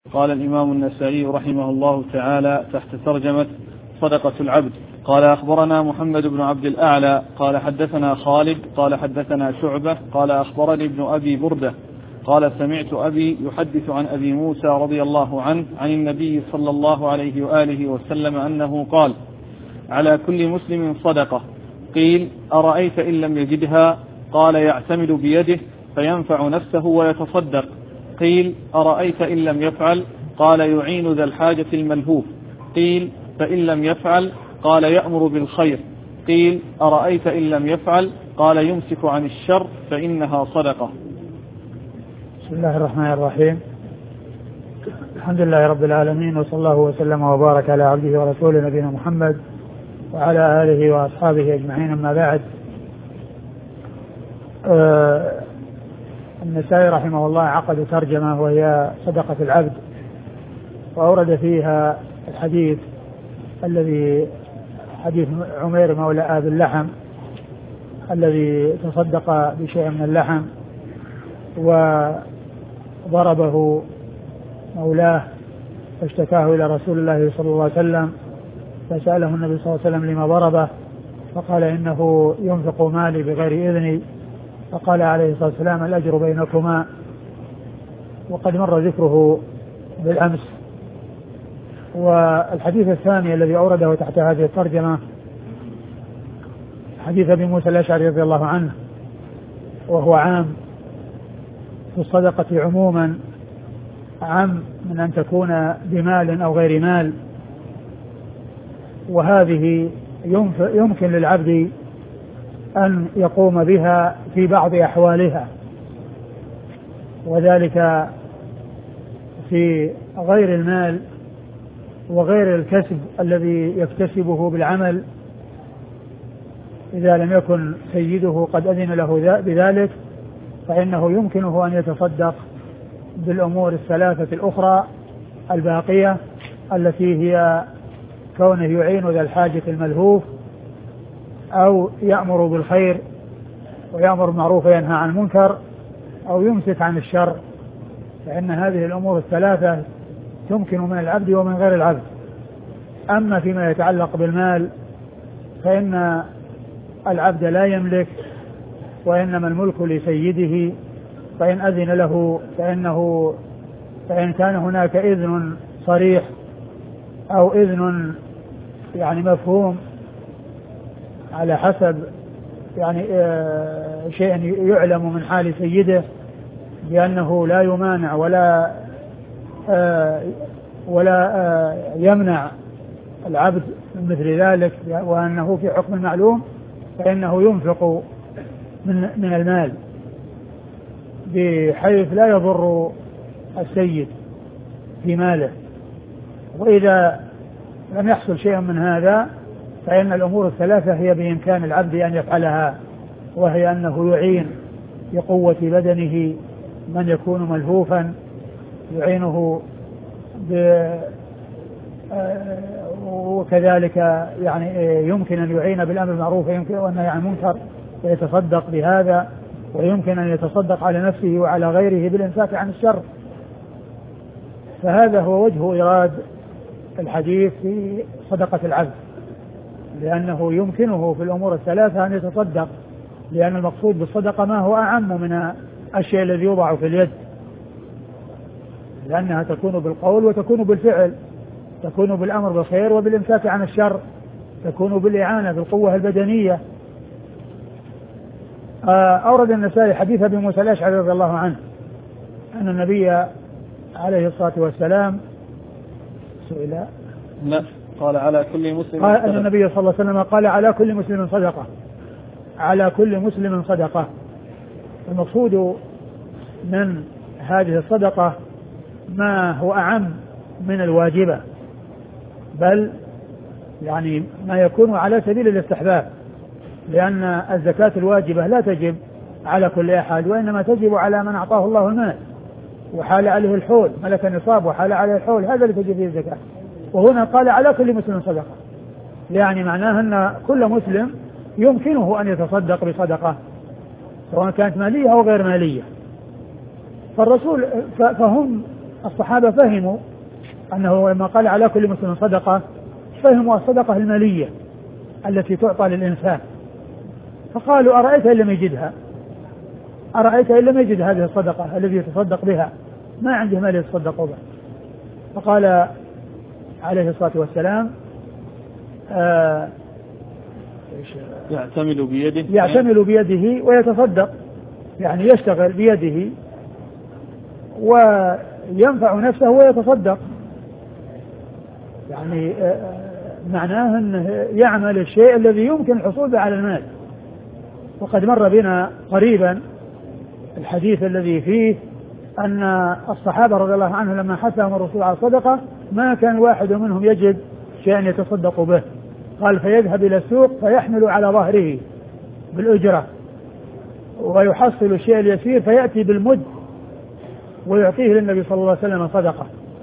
قال الإمام النسائي رحمه الله تعالى تحت ترجمة صدقة العبد: قال أخبرنا محمد بن عبد الأعلى قال حدثنا خالد قال حدثنا شعبة قال أخبرني ابن أبي بردة قال سمعت أبي يحدث عن أبي موسى رضي الله عنه عن النبي صلى الله عليه وآله وسلم أنه قال: على كل مسلم صدقة. قيل: أرأيت إن لم يجدها؟ قال: يعتمد بيده فينفع نفسه ويتصدق. قيل: أرأيت إن لم يفعل؟ قال: يعين ذا الحاجة الملهوف. قيل: فإن لم يفعل؟ قال: يأمر بالخير. قيل: أرأيت إن لم يفعل؟ قال: يمسك عن الشر فإنها صدقة. بسم الله الرحمن الرحيم. الحمد لله رب العالمين، وصلى الله وسلم وبارك على عبده ورسوله نبينا محمد وعلى آله وأصحابه أجمعين. أما بعد، النسائي رحمه الله عقد ترجمة وهي صدقة العبد، وأورد فيها الحديث الذي حديث عمير مولى أبي اللحم الذي تصدق بشيء من اللحم وضربه مولاه فاشتكاه إلى رسول الله صلى الله عليه وسلم، فسأله النبي صلى الله عليه وسلم لما ضربه، فقال: إنه ينفق مالي بغير إذني. فقال عليه الصلاة والسلام: الأجر بينكما. وقد مر ذكره بالأمس. والحديث الثاني الذي أورده تحت هذه الترجمة حديث أبي موسى الأشعري رضي الله عنه، وهو عام في الصدقة عموما، عام من أن تكون بمال أو غير مال، وهذه يمكن للعبد أن يقوم بها في بعض أحوالها، وذلك في غير المال وغير الكسب الذي يكتسبه بالعمل، إذا لم يكن سيده قد أذن له بذلك، فإنه يمكنه أن يتصدق بالأمور الثلاثة الأخرى الباقية، التي هي كونه يعين ذا الحاجة الملهوف، أو يأمر بالخير ويأمر بالمعروف وينهى عن المنكر، أو يمسك عن الشر. فإن هذه الأمور الثلاثة تمكن من العبد ومن غير العبد. أما فيما يتعلق بالمال فإن العبد لا يملك، وإنما الملك لسيده، فإن أذن له فإن كان هناك إذن صريح أو إذن يعني مفهوم على حسب يعني شيء يعلم من حال سيده بأنه لا يمانع ولا يمنع العبد مثل ذلك، وأنه في حكم المعلوم، فإنه ينفق من المال بحيث لا يضر السيد في ماله. وإذا لم يحصل شيء من هذا فإن الأمور الثلاثة هي بإمكان العبد أن يفعلها، وهي أنه يعين بقوة بدنه من يكون ملهوفا، يعينه وكذلك يعني يمكن أن يعين بالأمر بالمعروف والنهي عن المنكر ويتصدق بهذا، ويمكن أن يتصدق على نفسه وعلى غيره بالإمساك عن الشر. فهذا هو وجه إيراد الحديث في صدقة العبد، لأنه يمكنه في الأمور الثلاثة أن يتصدق، لأن المقصود بالصدقة ما هو أعم من الشيء الذي يوضع في اليد، لأنها تكون بالقول وتكون بالفعل، تكون بالأمر بالخير وبالإمساك عن الشر، تكون بالإعانة بالقوة البدنية. أورد النسائي حديث أبي موسى الأشعري رضي الله عنه أن النبي عليه الصلاة والسلام سئل قال على كل مسلم قال أن النبي صلى الله عليه وسلم قال: على كل مسلم صدقة، على كل مسلم صدقة. المقصود من هذه الصدقة ما هو أعم من الواجبة، بل يعني ما يكون على سبيل الاستحباب، لأن الزكاة الواجبة لا تجب على كل أحد، وإنما تجب على من أعطاه الله المال وحال عليه الحول، ملك النصاب وحال عليه الحول، هذا اللي تجب فيه الزكاة. وهنا قال على كل مسلم صدقة، يعني معناه أن كل مسلم يمكنه أن يتصدق بصدقة سواء كانت مالية أو غير مالية. فالرسول فهم الصحابة فهموا أنه لما قال على كل مسلم صدقة فهموا الصدقة المالية التي تعطى للإنسان، فقالوا أرأيت إن لم يجدها، أرأيت إن لم يجد هذه الصدقة الذي يتصدق بها، ما عنده مال يتصدق به. فقال عليه الصلاة والسلام يعتمل بيده ويتصدق، يعني يشتغل بيده وينفع نفسه ويتصدق، يعني معناه أنه يعمل الشيء الذي يمكن الحصول به على المال. وقد مر بنا قريبا الحديث الذي فيه أن الصحابة رضي الله عنهم لما حثهم الرسول على الصدقة ما كان واحد منهم يجد شيئا يتصدق به، قال فيذهب إلى السوق فيحمل على ظهره بالأجرة ويحصل الشيء اليسير فيأتي بالمد ويعطيه للنبي صلى الله عليه وسلم صدقة،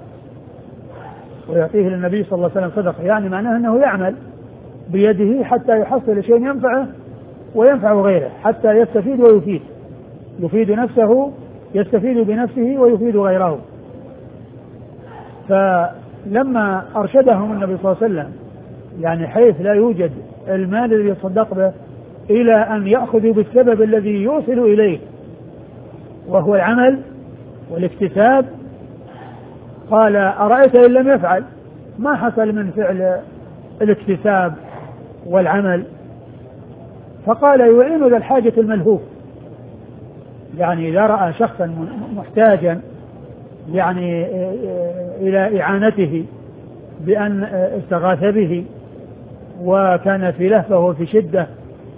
ويعطيه للنبي صلى الله عليه وسلم صدقة، يعني معناه أنه يعمل بيده حتى يحصل شيء ينفعه وينفع غيره، حتى يستفيد ويفيد، يفيد نفسه، يستفيد بنفسه ويفيد غيره. فلما أرشدهم النبي صلى الله عليه وسلم يعني حيث لا يوجد المال الذي يتصدق به إلى أن يأخذوا بالسبب الذي يوصل إليه وهو العمل والاكتساب، قال أرأيت إن لم يفعل، ما حصل من فعل الاكتساب والعمل؟ فقال يعين ذا الحاجة الملهوف، يعني إذا رأى شخصا محتاجا يعني إلى إعانته بأن استغاث به وكان في لهفة وفي شدة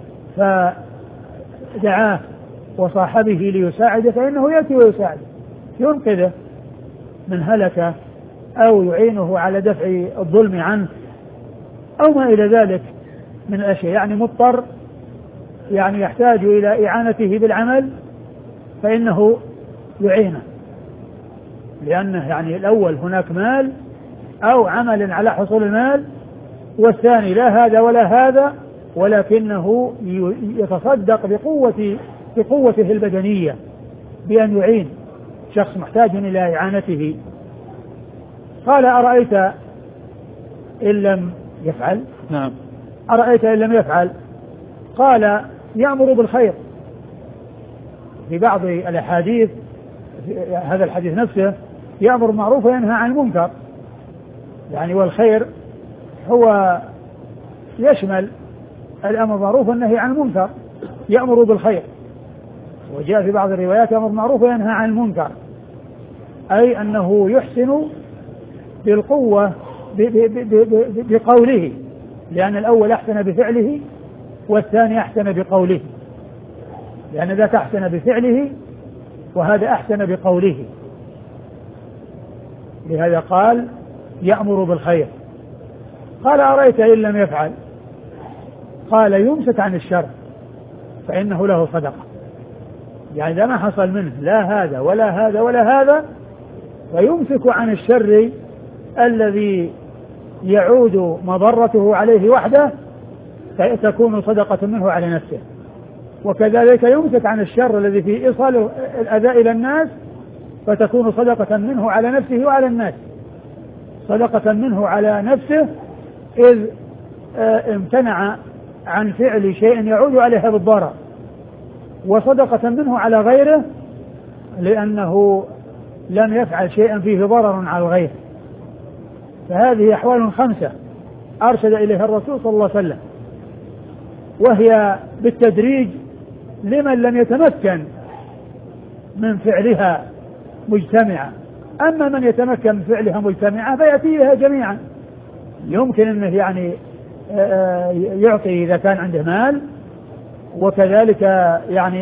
فدعاه وصاحبه ليساعده فإنه يأتي ويساعده، ينقذه من هلكة أو يعينه على دفع الظلم عنه أو ما إلى ذلك من الأشياء، يعني مضطر يعني يحتاج إلى إعانته بالعمل فإنه يعينه، لأنه يعني الأول هناك مال أو عمل على حصول المال، والثاني لا هذا ولا هذا، ولكنه يتصدق بقوته البدنية بأن يعين شخص محتاج إلى إعانته. قال أرأيت إن لم يفعل؟ نعم. أرأيت إن لم يفعل؟ قال يأمر بالخير. في بعض الأحاديث هذا الحديث نفسه يأمر بالمعروف وينهى عن المنكر، يعني والخير هو يشمل الأمر بالمعروف والنهي عن المنكر، يأمر بالخير. وجاء في بعض الروايات يأمر بالمعروف وينهى عن المنكر، أي أنه يحسن بالقوة بقوله، لأن الأول أحسن بفعله والثاني أحسن بقوله، لأن ذاك أحسن بفعله وهذا أحسن بقوله، لهذا قال يأمر بالخير. قال أرأيت إن لم يفعل؟ قال يمسك عن الشر فإنه له صدقة، يعني إذا ما حصل منه لا هذا ولا هذا ولا هذا فيمسك عن الشر الذي يعود مضرته عليه وحده فتكون صدقة منه على نفسه، وكذلك يمسك عن الشر الذي في إيصال الأذى إلى الناس فتكون صدقة منه على نفسه وعلى الناس، صدقة منه على نفسه إذ امتنع عن فعل شيء يعود عليها بالضرر، وصدقة منه على غيره لأنه لم يفعل شيئا فيه ضرر على الغير. فهذه أحوال 5 أرشد إليها الرسول صلى الله عليه وسلم، وهي بالتدريج لمن لم يتمكن من فعلها مجتمعة، أما من يتمكن من فعلها مجتمعة فيأتي بها جميعا، يمكن أنه يعني يعطي إذا كان عنده مال، وكذلك يعني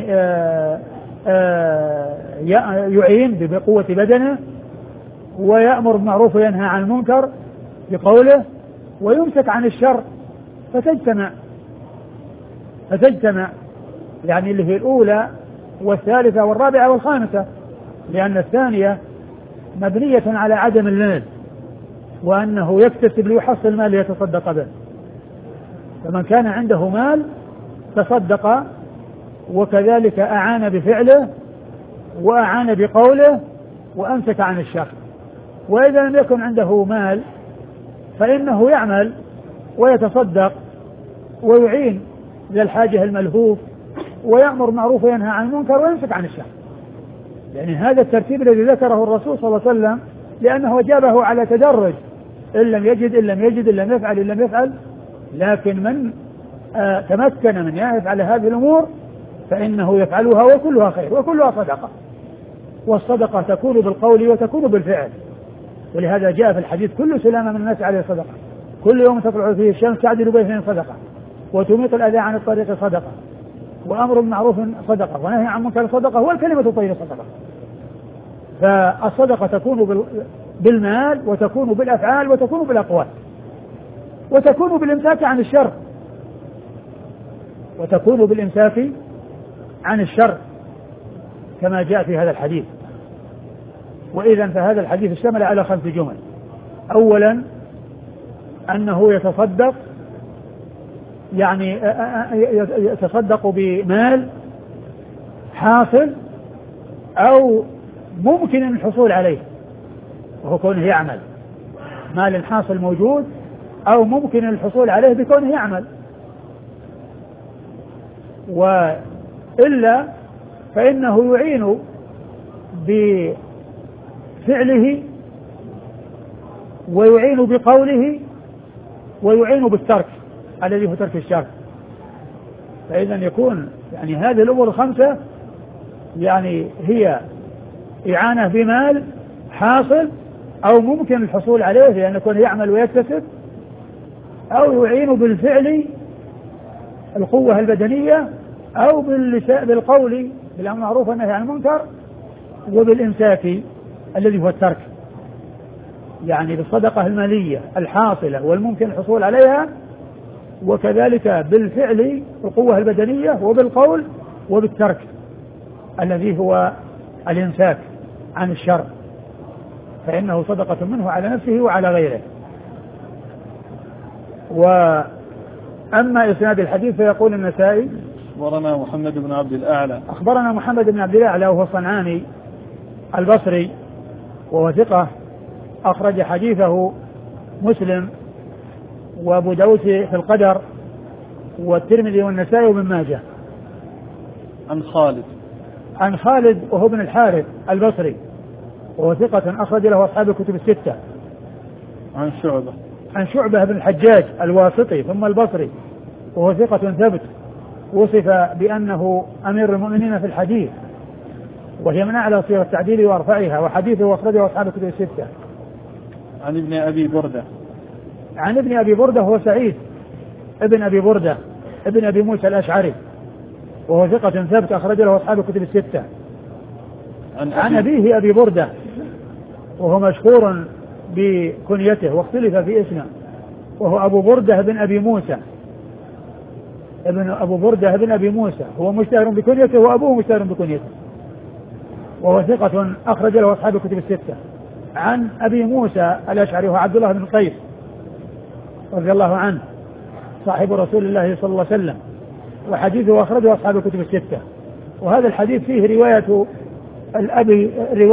يعين بقوة بدنه، ويأمر بالمعروف وينهى عن المنكر بقوله، ويمسك عن الشر فتجتمع يعني اللي هي الأولى والثالثة والرابعة والخامسة، لأن الثانية مبنية على عدم المال وأنه يكتسب ليحصل مال ليتصدق به، فمن كان عنده مال تصدق وكذلك أعان بفعله وأعان بقوله وأمسك عن الشر، وإذا لم يكن عنده مال فإنه يعمل ويتصدق ويعين ذا الحاجة الملهوف ويأمر معروف وينهى عن المنكر ويمسك عن الشر. يعني هذا الترتيب الذي ذكره الرسول صلى الله عليه وسلم لأنه جابه على تدرج، إن لم يجد إن لم يجد إن لم يفعل إن لم يفعل. لكن من تمكن من يفعل هذه الأمور فإنه يفعلها وكلها خير وكلها صدقة، والصدقة تكون بالقول وتكون بالفعل. ولهذا جاء في الحديث كل سلامة من الناس عليه صدقة، كل يوم تطلع فيه الشمس تعدل بين صدقة، وتميط الأذى عن الطريق صدقة، وأمر بالمعروف صدقة، ونهي عن منكر صدقة، والكلمة الطيبة صدقة. فالصدقة تكون بالمال وتكون بالأفعال وتكون بالأقوال وتكون بالإمساك عن الشر وتكون بالإمساك عن الشر كما جاء في هذا الحديث. وإذا فهذا الحديث اشتمل على 5 جمل. أولا أنه يتصدق، يعني يتصدق بمال حاصل أو ممكن الحصول عليه، وهو كونه يعمل، مال حاصل موجود أو ممكن الحصول عليه بكونه يعمل، وإلا فإنه يعين بفعله ويعين بقوله ويعين بالترك الذي هو ترك الشر. فإذا يكون يعني هذه الأمور 5 يعني هي إعانة بمال حاصل أو ممكن الحصول عليه لأن يكون يعمل ويكتسب، أو يعين بالفعل القوة البدنية، أو بالقول بالأمر بالمعروف والنهي عن المنكر، وبالإمساك الذي هو الترك، يعني بالصدقة المالية الحاصلة والممكن الحصول عليها، وكذلك بالفعل القوة البدنية، وبالقول وبالترك الذي هو الإمساك عن الشر، فإنه صدقة منه على نفسه وعلى غيره. وأما إسناد الحديث فيقول النسائي أخبرنا محمد بن عبد الأعلى أخبرنا محمد بن عبد الأعلى وهو الصنعاني البصري وهو ثقة أخرج حديثه مسلم وأبو داود في القدر والترمذي والنسائي وابن ماجه. عن خالد وهو ابن الحارث البصري وهو ثقة أخرج له أصحاب الكتب الستة. عن شعبة بن الحجاج الواسطي ثم البصري وهو ثقة ثبت، وصف بأنه أمير المؤمنين في الحديث، وهي من أعلى صيغ التعديل وأرفعها، وحديثه أخرجه أصحاب الكتب الستة. عن ابن أبي بردة هو سعيد ابن أبي بردة ابن أبي موسى الأشعري وهو ثقة ثبت أخرج له أصحاب الكتب الستة. عن أبيه أبي بردة وهو مشهور بكنيته واختلف في اسمه، وهو أبو بردة بن أبي موسى أبو بردة بن أبي موسى، هو مشتهر بكنيته وأبوه مشتهر بكنيته، وهو ثقة أخرج له أصحاب الكتب الستة. عن أبي موسى الأشعري هو عبد الله بن قيس رضي الله عنه صاحب رسول الله صلى الله عليه وسلم، وحديثه أخرجه أصحاب الكتب الستة. وهذا الحديث فيه رواية الأبي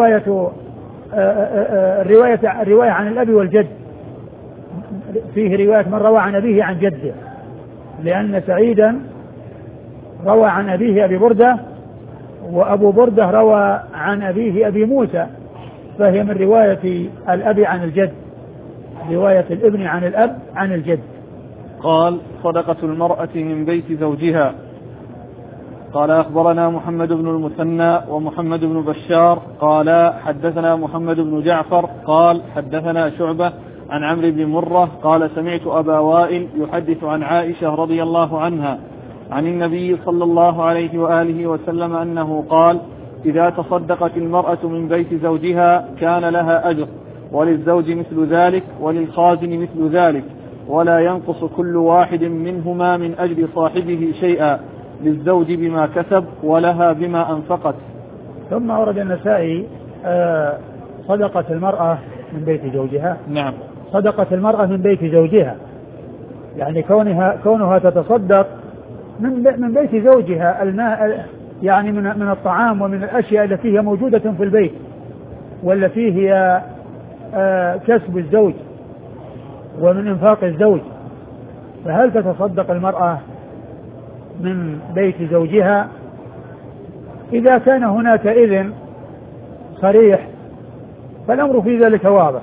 الرواية عن الأبي والجد، فيه رواية من روى عن أبيه عن جده، لأن سعيدا روى عن أبيه أبي بردة وأبو بردة روى عن أبيه أبي موسى، فهي من رواية الأبي عن الجد، رواية الابن عن الأب عن الجد. قال صدقة المرأة من بيت زوجها. قال أخبرنا محمد بن المثنى ومحمد بن بشار قال حدثنا محمد بن جعفر قال حدثنا شعبة عن عمرو بن مرة قال سمعت أبا وائل يحدث عن عائشة رضي الله عنها عن النبي صلى الله عليه وآله وسلم أنه قال إذا تصدقت المرأة من بيت زوجها كان لها أجر، وللزوج مثل ذلك وللخازن مثل ذلك، ولا ينقص كل واحد منهما من أجر صاحبه شيئا، للزوج بما كسب ولها بما أنفقت. ثم ورد النسائي صدقة المرأة من بيت زوجها. نعم. صدقة المرأة من بيت زوجها يعني كونها تتصدق من بيت زوجها، الماء يعني من الطعام ومن الأشياء التي هي موجودة في البيت والتي هي كسب الزوج ومن إنفاق الزوج، فهل تتصدق المرأة من بيت زوجها؟ إذا كان هناك إذن صريح فالأمر في ذلك واضح،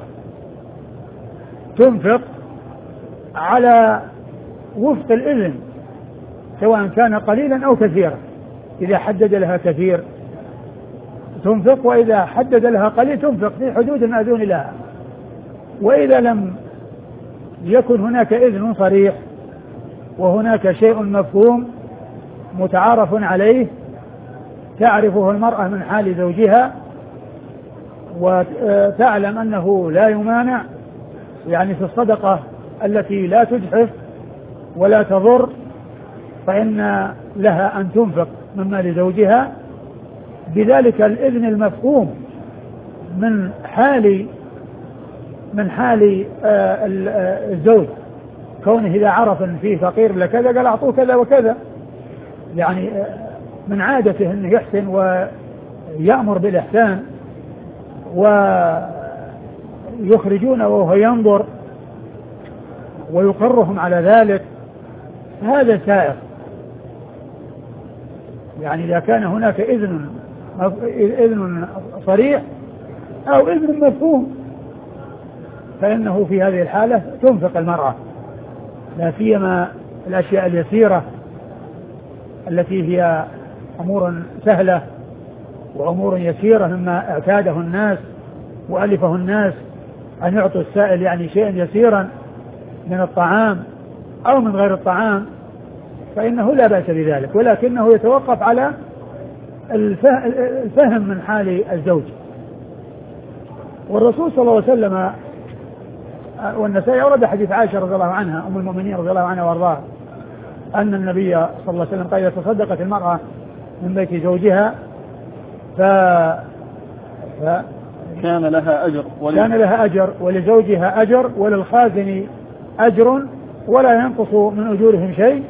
تنفق على وفق الإذن سواء كان قليلا أو كثيرا. إذا حدد لها كثير تنفق، وإذا حدد لها قليل تنفق في حدود المأذون لها. وإذا لم يكن هناك إذن صريح وهناك شيء مفهوم متعارف عليه تعرفه المرأة من حال زوجها وتعلم أنه لا يمانع، يعني في الصدقة التي لا تجحف ولا تضر، فإن لها أن تنفق من مال زوجها بذلك الإذن المفهوم من حال الزوج، كونه إذا عرف أن فيه فقير لكذا قال أعطوه كذا وكذا، يعني من عادته أنه يحسن ويأمر بالإحسان ويخرجون وهو ينظر ويقرهم على ذلك، هذا سائر. يعني إذا كان هناك إذن صريح أو إذن مفهوم فإنه في هذه الحالة تنفق المرأة، لا سيما الأشياء اليسيرة التي هي أمور سهلة وأمور يسيرة مما اعتاده الناس وألفه الناس أن يعطوا السائل يعني شيئا يسيرا من الطعام أو من غير الطعام، فإنه لا بأس بذلك، ولكنه يتوقف على الفهم من حال الزوج. والرسول صلى الله عليه وسلم والنسائي أورد حديث عائشة رضي الله عنها أم المؤمنين رضي الله عنها وارضاها أن النبي صلى الله عليه وسلم قال: إذا تصدقت المرأة من بيت زوجها كان لها أجر ولزوجها أجر وللخازن أجر ولا ينقص من أجورهم شيء،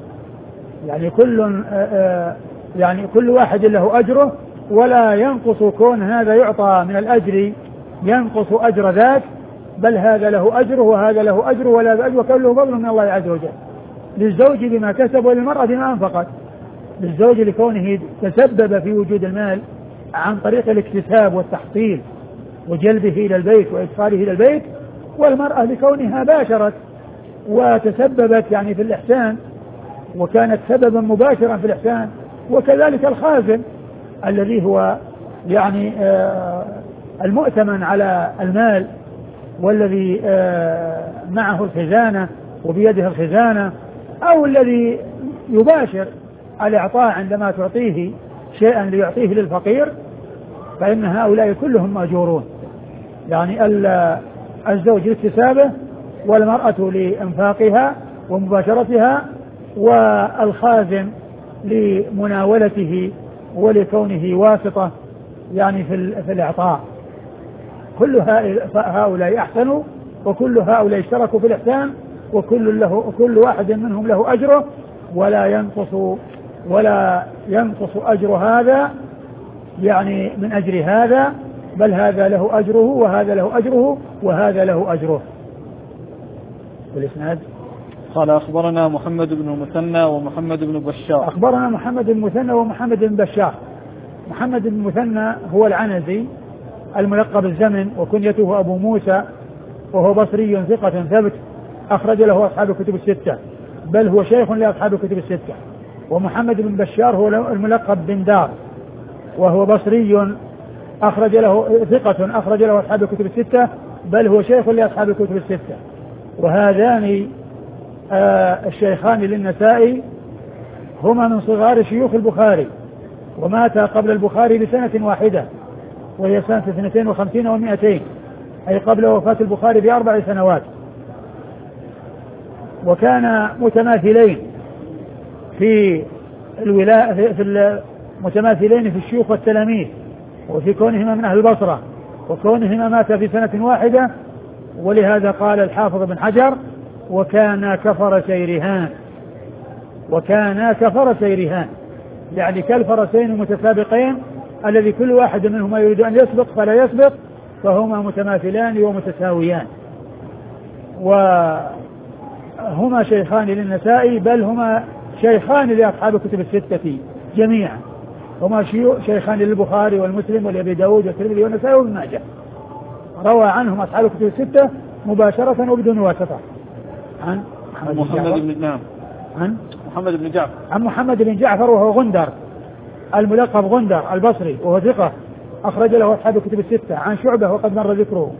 يعني كل واحد له أجره ولا ينقص كون هذا يعطى من الأجر ينقص أجر ذاك، بل هذا له أجره وهذا له أجره ولا أجر، وكله فضل من الله عز وجل للزوج بما كسب وللمرأة بما أنفقت. للزوج لكونه تسبب في وجود المال عن طريق الاكتساب والتحصيل وجلبه إلى البيت وإدخاله إلى البيت، والمرأة لكونها باشرت وتسببت يعني في الإحسان وكانت سببا مباشرا في الإحسان. وكذلك الخازن الذي هو يعني المؤتمن على المال والذي معه الخزانة وبيده الخزانة، أو الذي يباشر الإعطاء عندما تعطيه شيئا ليعطيه للفقير، فإن هؤلاء كلهم مأجورون، يعني الزوج لاكتسابه والمرأة لإنفاقها ومباشرتها والخازن لمناولته ولكونه واسطة يعني في الإعطاء. كل هؤلاء أحسنوا وكل هؤلاء اشتركوا في الإحسان وكل واحد منهم له أجره ولا ينقص أجر هذا يعني من أجر هذا، بل هذا له أجره وهذا له أجره وهذا له أجره. والإسناد قال: أخبرنا محمد بن المثنى ومحمد بن بشار. أخبرنا محمد بن المثنى ومحمد بن بشار. محمد بن المثنى هو العنزي الملقب الزمن وكنيته أبو موسى، وهو بصري ثقة ثبت أخرج له أصحاب الكتب الستة، بل هو شيخ لأصحاب الكتب الستة. ومحمد بن بشار هو الملقب بن دار، وهو بصري أخرج له ثقة أخرج له أصحاب الكتب الستة، بل هو شيخ لأصحاب الكتب الستة. وهذان الشيخان للنسائي هما من صغار شيوخ البخاري، وماتا قبل البخاري بسنة واحدة وهي سنة 52 و200، أي قبل وفاة البخاري ب4 سنوات. وكان متماثلين في متماثلين في الشيوخ والتلاميذ، وفي كونهما من أهل البصرة وكونهما مات في سنة واحدة، ولهذا قال الحافظ بن حجر: وكان كفرسيرهان، يعني كالفرسين المتسابقين الذي كل واحد منهما يريد أن يسبق فلا يسبق، فهما متماثلان ومتساويان، وهما شيخان للنسائي، بل هما شيخان لأصحاب الكتب الستة جميعا، هما شيخان للبخاري والمسلم والأبي داود والترمذي والنسائي وابن ماجه، روى عنهم أصحاب الكتب الستة مباشرة وبدون واسطة. عن محمد بن جعفر وهو غندر الملقب غندر البصري وهو ثقة أخرج له أصحاب الكتب الستة. عن شعبة وقد مر ذكره.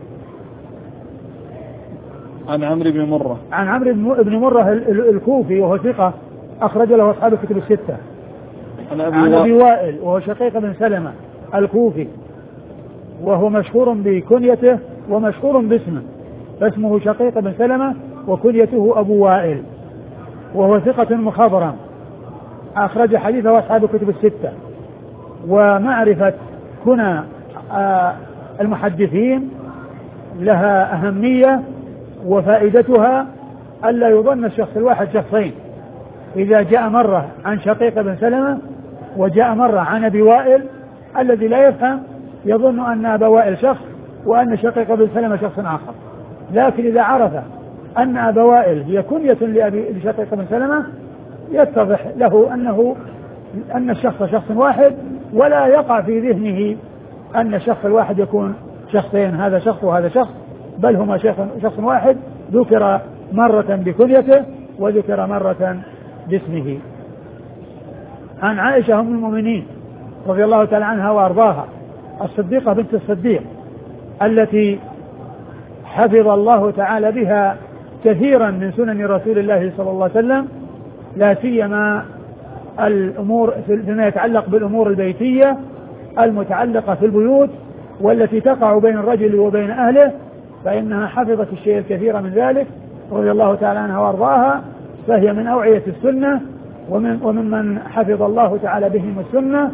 عن عمرو بن مرة الكوفي وهو ثقة أخرج له أصحاب الكتب الستة. عن أبي وائل وهو شقيق بن سلمة الكوفي وهو مشهور بكنيته ومشهور باسمه، فاسمه شقيق بن سلمة وكنيته أبو وائل، وهو ثقة مخضرم أخرج حديثه أصحاب الكتب الستة. ومعرفة كنى المحدثين لها أهمية، وفائدتها ألا يظن الشخص الواحد شخصين، إذا جاء مرة عن شقيق بن سلمة وجاء مرة عن أبي وائل، الذي لا يفهم يظن أن أبا وائل شخص وأن شقيق بن سلمة شخص آخر، لكن إذا عرف أن أبا وائل هي كنية لشقيق بن سلمة يتضح له أن الشخص شخص واحد، ولا يقع في ذهنه أن الشخص الواحد يكون شخصين، هذا شخص وهذا شخص، بل هما شخص واحد ذكر مرة بكنيته وذكر مرة باسمه. عن عائشة أم المؤمنين رضي الله تعالى عنها وأرضاها الصديقة بنت الصديق التي حفظ الله تعالى بها كثيرا من سنن رسول الله صلى الله عليه وسلم، لا سيما الأمور فيما يتعلق بالأمور البيتية المتعلقة في البيوت والتي تقع بين الرجل وبين أهله، فإنها حفظت الشيء الكثير من ذلك رضي الله تعالى عنها وأرضاها، فهي من أوعية السنة وممن حفظ الله تعالى بهم السنة،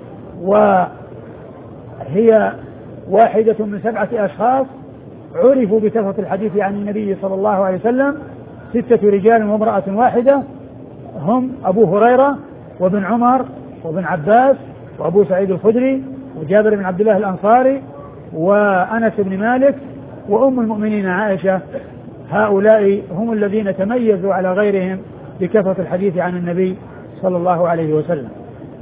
وهي واحدة من 7 أشخاص عرفوا بكثرة الحديث عن النبي صلى الله عليه وسلم، 6 رجال وامرأة واحدة، هم أبو هريرة وابن عمر وابن عباس وأبو سعيد الخدري وجابر بن عبد الله الأنصاري وأنس بن مالك وأم المؤمنين عائشة. هؤلاء هم الذين تميزوا على غيرهم بكثرة الحديث عن النبي صلى الله عليه وسلم.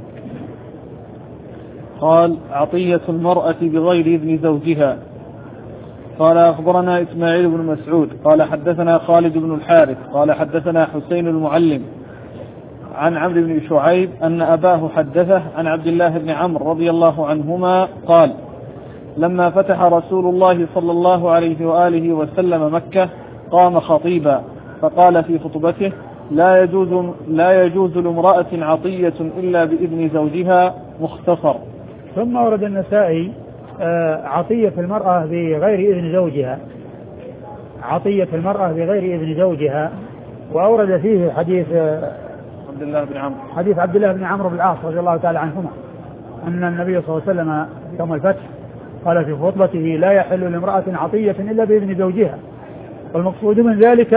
قال: عطية المرأة بغير إذن زوجها. قال: أخبرنا إسماعيل بن مسعود قال حدثنا خالد بن الحارث قال حدثنا حسين المعلم عن عمرو بن شعيب أن أباه حدثه عن عبد الله بن عمرو رضي الله عنهما قال: لما فتح رسول الله صلى الله عليه وآله وسلم مكة قام خطيبا فقال في خطبته: لا يجوز لامرأة عطية إلا بإذن زوجها. مختصر. ثم ورد النسائي عطية المرأة بغير إذن زوجها، عطية المرأة بغير إذن زوجها، وأورد فيه حديث عبد الله بن عمرو بن العاص رضي الله تعالى عنهما أن النبي صلى الله عليه وسلم يوم الفتح قال في خطبته: لا يحل لامرأة عطية إلا بإذن زوجها، والمقصود من ذلك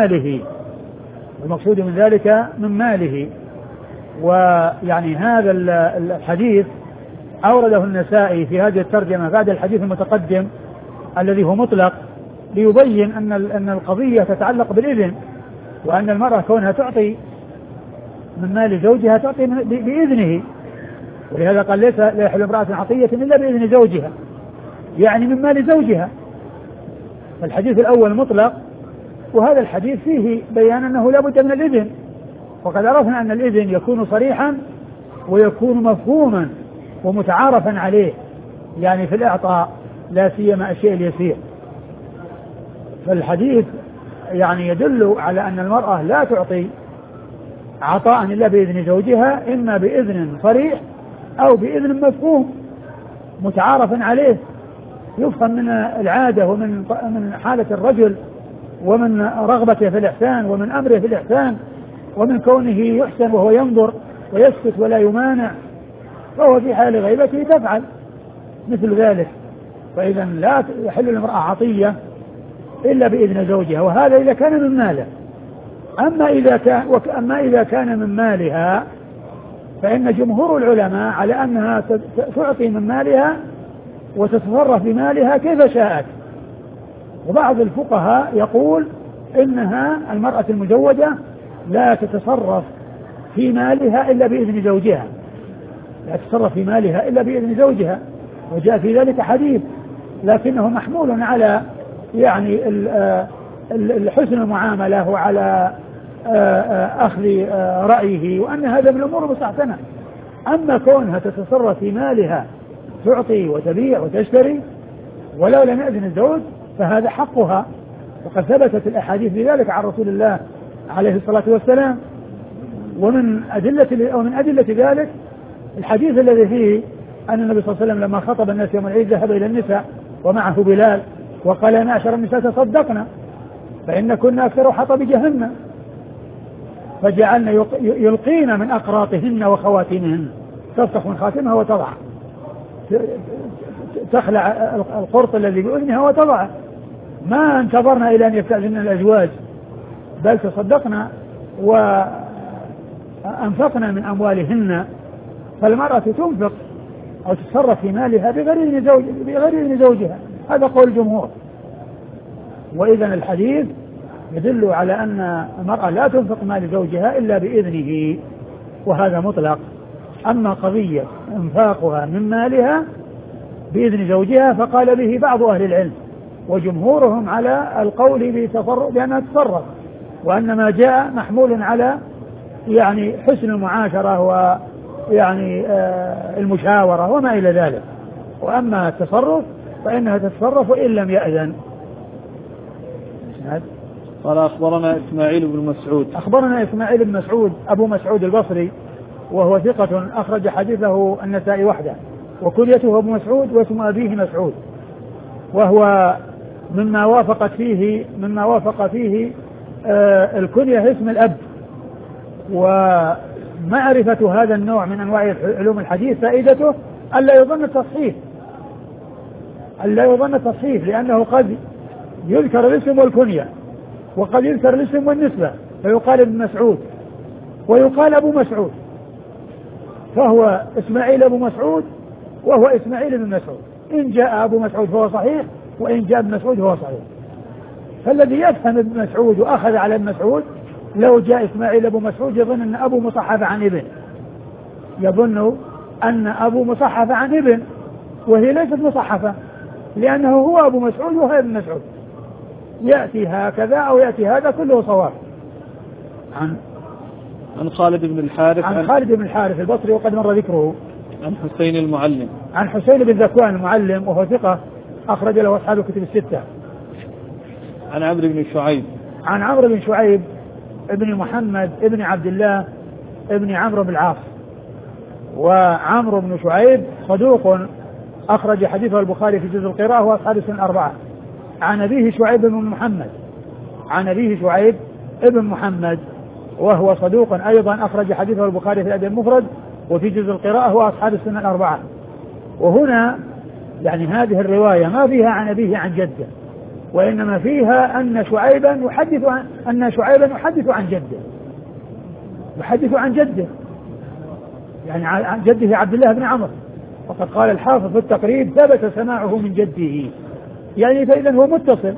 من ماله، ويعني هذا الحديث أورده النسائي في هذه الترجمة بعد الحديث المتقدم الذي هو مطلق، ليبين أن القضية تتعلق بالإذن، وأن المرأة كونها تعطي من مال زوجها تعطي بإذنه، ولهذا قال: لا يحل امرأة عطية إلا بإذن زوجها، يعني من مال زوجها. فالحديث الأول مطلق، وهذا الحديث فيه بيان أنه لا بد من الإذن، وقد عرفنا أن الإذن يكون صريحا ويكون مفهوما ومتعارفا عليه، يعني في الإعطاء لا سيما الشيء اليسير. فالحديث يعني يدل على أن المرأة لا تعطي عطاء إلا بإذن زوجها، إما بإذن صريح أو بإذن مفهوم متعارفا عليه، يفهم من العادة ومن حالة الرجل ومن رغبته في الإحسان ومن أمره في الإحسان ومن كونه يحسن وهو ينظر ويسكت ولا يمانع، فهو في حال غيبته تفعل مثل ذلك. فإذا لا يحل للمرأة عطية إلا بإذن زوجها، وهذا إذا كان من ماله. أما إذا كان من مالها فإن جمهور العلماء على أنها تعطي من مالها وتتصرف بمالها كيف شاءت. وبعض الفقهاء يقول إنها المرأة المزوجة لا تتصرف في مالها إلا بإذن زوجها، لا تتصرف في مالها إلا بإذن زوجها، وجاء في ذلك حديث، لكنه محمول على يعني حسن المعاملة وعلى أخذ رأيه، وأن هذا من الأمور المستحسنة. أما كونها تتصرف في مالها تعطي وتبيع وتشتري ولو لم يأذن الزوج فهذا حقها، وقد ثبتت الأحاديث بذلك عن رسول الله عليه الصلاة والسلام. ومن أدلة ذلك الحديث الذي فيه أن النبي صلى الله عليه وسلم لما خطب الناس يوم العيد ذهب إلى النساء ومعه بلال وقال: يا معشر النساء تصدقنا فإن كنا أكثر حطب جهنم، فجعلنا يلقين من أقراطهن وخواتمهن، تفتح من خاتمها وتضع، تخلع القرط الذي بأذنها وتضعه. ما انتظرنا إلى أن يستأذن الأزواج، بل تصدقنا وأنفقنا من أموالهن. فالمرأة تنفق أو تتصرف في مالها بغير إذن زوجها، هذا قول الجمهور. وإذن الحديث يدل على أن المرأة لا تنفق مال زوجها إلا بإذنه، وهذا مطلق. أما قضية انفاقها من مالها بإذن زوجها فقال به بعض أهل العلم، وجمهورهم على القول بأنها تتصرف، وأن ما جاء محمول على يعني حسن المعاشرة ويعني المشاورة وما إلى ذلك. وأما التصرف فإنها تتصرف وإن لم يأذن. قال: أخبرنا إسماعيل بن مسعود. أخبرنا إسماعيل بن مسعود أبو مسعود البصري، وهو ثقة أخرج حديثه النسائي وحده، وكنيته أبو مسعود واسم أبيه مسعود، وهو مما وافق فيه الكنية اسم الأب. ومعرفة هذا النوع من أنواع علوم الحديث فائدته ألا يظن التصحيف، لأنه قد يذكر الاسم والكنية، وقد يذكر الاسم والنسبة، فيقال ابن مسعود ويقال أبو مسعود، فهو إسماعيل أبو مسعود وهو إسماعيل بن مسعود. إن جاء أبو مسعود فهو صحيح، وإن جاء ابن مسعود فهو صحيح. فالذي يفهم ابن مسعود وأخذ على ابن مسعود لو جاء إسماعيل أبو مسعود يظن أن أبو مصحف عن ابن، يظن أن أبو مصحف عن ابن، وهي ليست مصحفة، لأنه هو أبو مسعود وهو ابن مسعود، يأتي هكذا أو يأتي هذا كله صواب. عن خالد بن الحارث. عن خالد بن الحارث البصري وقد مر ذكره. عن حسين المعلم. عن حسين بن ذكوان المعلم، وهو ثقة أخرج له أصحاب الكتب الستة. عن عمرو بن شعيب. عن عمرو بن شعيب ابن محمد ابن عبد الله ابن عمرو بن العاص. وعمرو بن شعيب صدوق أخرج حديثه البخاري في جزء القراءة وأصحاب السنن الأربعة. عن أبيه شعيب بن محمد. عن أبيه شعيب ابن محمد، وهو صدوق أيضا أخرج حديثه البخاري في الأدب المفرد وفي جزء القراءة وأصحاب السنن الأربعة. وهنا يعني هذه الرواية ما فيها عن أبيه عن جده، وإنما فيها أن شعيبا يحدث عن جده، يحدث عن جده، يعني عن جده عبد الله بن عمرو. وقد قال الحافظ في التقريب: ثبت سماعه من جده، يعني فإذا هو متصل،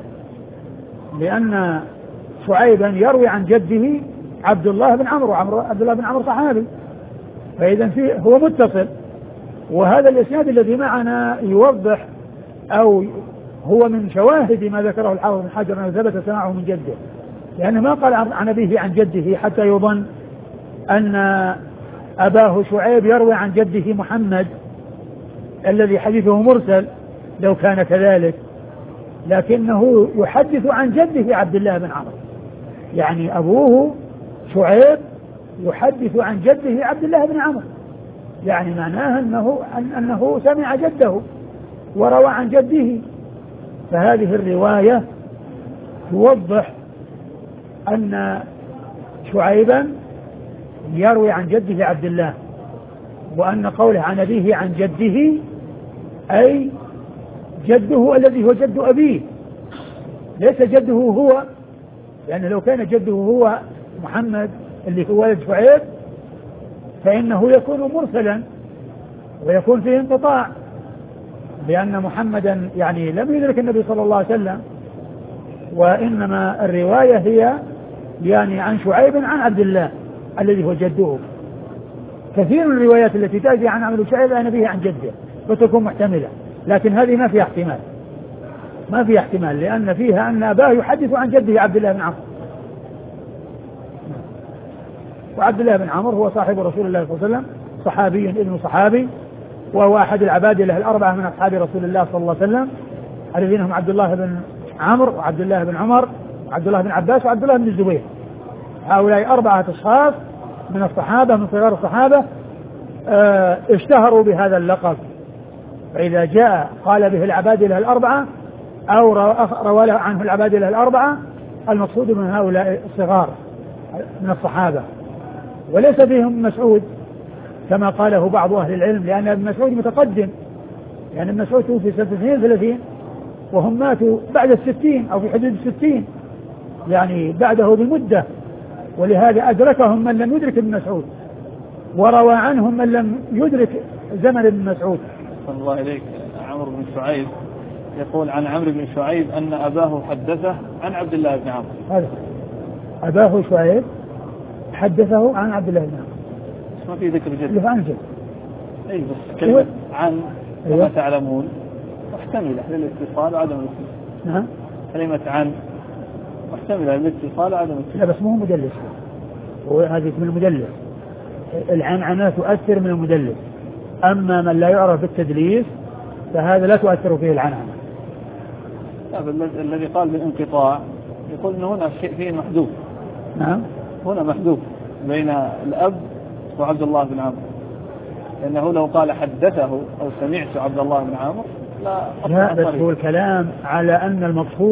لأن شعيبا يروي عن جده عبد الله بن عمرو، عبد الله بن عمرو صحابي، فإذا هو متصل. وهذا الإسناد الذي معنا يوضح أو هو من شواهد ما ذكره الحافظ بن حجر أنه ثبت سماعه من جده، لأنه ما قال عن أبيه عن جده حتى يظن أن أباه شعيب يروي عن جده محمد الذي حديثه مرسل لو كان كذلك، لكنه يحدث عن جده عبد الله بن عمرو، يعني أبوه شعيب يحدث عن جده عبد الله بن عمرو، يعني معناه أنه سمع جده وروى عن جده. فهذه الرواية توضح أن شعيبا يروي عن جده عبد الله، وأن قوله عن أبيه عن جده أي جده الذي هو جد أبيه، ليس جده هو، لأن لو كان جده هو محمد اللي هو ولد شعيب فإنه يكون مرسلا ويكون فيه انقطاع، لأن محمدا يعني لم يدرك النبي صلى الله عليه وسلم، وإنما الرواية هي يعني عن شعيب عن عبد الله الذي هو جده. كثير من الروايات التي تأتي عن عمرو بن شعيب عن أبيه عن جده فتكون محتملة، لكن هذه ما فيها احتمال، ما فيها احتمال، لأن فيها أن أباه يحدث عن جده عبد الله بن عمرو، وعبد الله بن عمرو هو صاحب رسول الله صلى الله عليه وسلم، صحابي ابن صحابي، وهو أحد العبادلة الأربعة من أصحاب رسول الله صلى الله عليه وسلم الذين هم عبد الله بن عمرو وعبد الله بن عمر وعبد الله بن عباس وعبد الله بن الزبير. هؤلاء 4 أشخاص من الصحابة من صغار الصحابة اشتهروا بهذا اللقب، فإذا جاء قال به العبادلة الأربعة أو روى عنه العبادلة الأربعة، المقصود من هؤلاء الصغار من الصحابة، وليس فيهم مسعود كما قاله بعض أهل العلم، لأن ابن مسعود متقدم، يعني ابن مسعود توفي سنة 32 وهم ماتوا بعد 60 أو في حدود 60، يعني بعده بمدة، ولهذا أدركهم من لم يدرك ابن مسعود، وروى عنهم من لم يدرك زمن ابن مسعود. صلى الله عليك. عمرو بن شعيب يقول عن عمرو بن شعيب أن أباه حدثه عن عبد الله بن عمرو. هذا أباه شعيب حدثه عن عبد الله بن عمرو، ما في ذكر جد. اللي عن جد. أي بس كلمة عن كما تعلمون محتملة للاتصال وعدم الاتصال. نعم. كلمة عن محتملة للاتصال وعدم الاتصال. لا بس مو مدلس، وهذه من المدلس، العنعنة تؤثر من المدلس، أما من لا يعرف بالتدليس فهذا لا تؤثر فيه العنعنة. الذي قال بالانقطاع يقول أنه هنا شيء فيه محذوف. نعم. هنا محذوف بين الأب وعبد الله بن عمرو، لأنه لو قال حدثه أو سمعت عبد الله بن عمرو لا بس هو الكلام على أن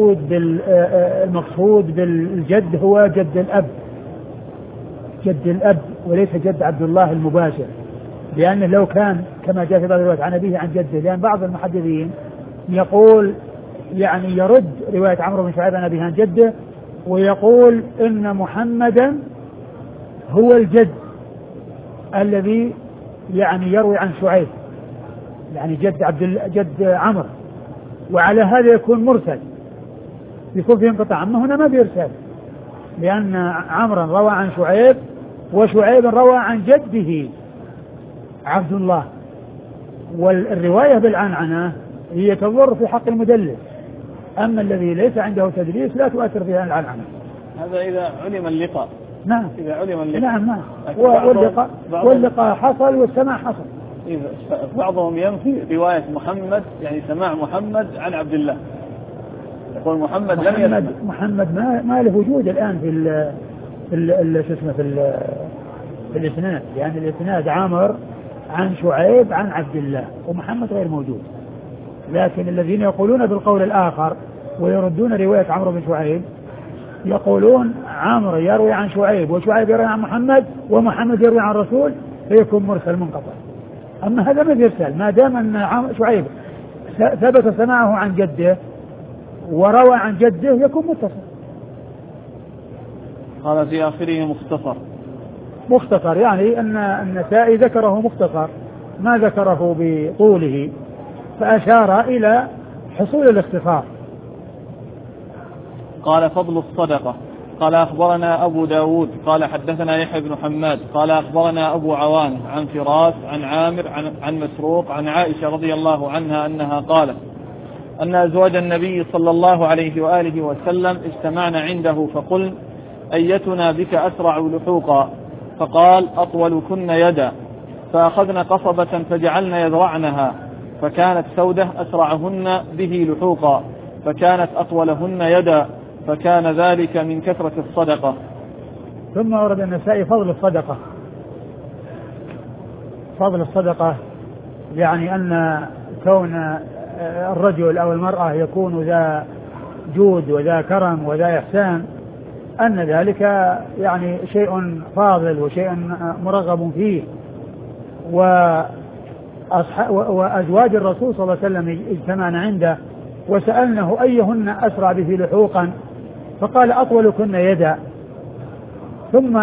المقصود بالجد هو جد الأب، جد الأب وليس جد عبد الله المباشر، لأنه لو كان كما جاء في بعض الروايات عن أبيه عن جده، لأن بعض المحدثين يقول يعني يرد رواية عمرو بن شعيب عن أبيه عن جده ويقول إن محمدا هو الجد الذي يعني يروي عن شعيب، يعني جد عمرو، وعلى هذا يكون مرسل، يكون فيه انقطاع. أما هنا ما بيرسل، لأن عمرو روى عن شعيب وشعيب روى عن جده عبد الله، والرواية بالعنعنة هي تضر في حق المدلس، أما الذي ليس عنده تدليس لا تؤثر فيها العنعنة. هذا إذا علم اللقاء. نعم. إذا علم اللقاء. نعم نعم. واللقاء حصل والسماع حصل. بعضهم ينفي رواية محمد، يعني سماع محمد عن عبد الله، يقول محمد لم يسمع. محمد ما له وجود الآن في الإسناد، يعني الإسناد عامر عن شعيب عن عبد الله ومحمد غير موجود، لكن الذين يقولون بالقول الآخر ويردون رواية عمرو بن شعيب يقولون عمرو يروي عن شعيب وشعيب يروي عن محمد ومحمد يروي عن رسول، فيكون مرسل منقطع. أما هذا ما يرسل ما دام أن شعيب ثبت سماعه عن جده وروى عن جده يكون متصل. قال في آخره مختصر، يعني أن النسائي ذكره مختصر ما ذكره بطوله، فأشار إلى حصول الاختصار. قال فضل الصدقة. قال أخبرنا أبو داود قال حدثنا يحيى بن حماد قال أخبرنا أبو عوان عن فراس عن عامر عن مسروق عن عائشة رضي الله عنها أنها قالت أن أزواج النبي صلى الله عليه وآله وسلم اجتمعن عنده فقلن أيتنا بك أسرع لحوقا، فقال أطولكن يدا، فأخذن قصبة فجعلن يذرعنها، فكانت سودة أسرعهن به لحوقا، فكانت أطولهن يدا، فكان ذلك من كثرة الصدقة. ثم ورد النسائي فضل الصدقة، يعني أن كون الرجل أو المرأة يكون ذا جود وذا كرم وذا إحسان أن ذلك يعني شيء فاضل وشيء مرغب فيه. وأزواج الرسول صلى الله عليه وسلم اجتمعن عنده وسألنه أيهن أسرع به لحوقا، فقال أطولكن يدا، ثم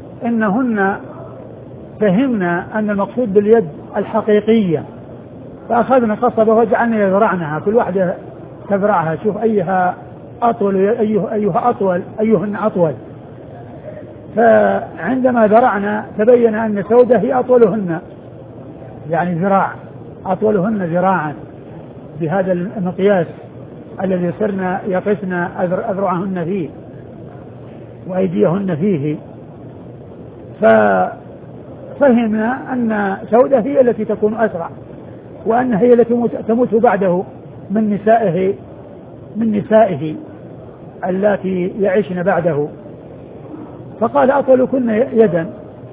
إنهن فهمنا أن المقصود باليد الحقيقية فأخذنا قصبة وجعلنا يذرعنها، كل واحدة تذرعها، شوف أيها أطول أيهن أطول. فعندما ذرعنا تبين أن سودة هي أطولهن، يعني ذراع، أطولهن ذراعا بهذا المقياس الذي صرنا يقسن أذرعهن فيه وأيديهن فيه. ففهمنا أن سودة هي التي تكون أسرع، وأن هي التي تموت بعده من نسائه التي يعيشن بعده. فقال أطولكن يدا،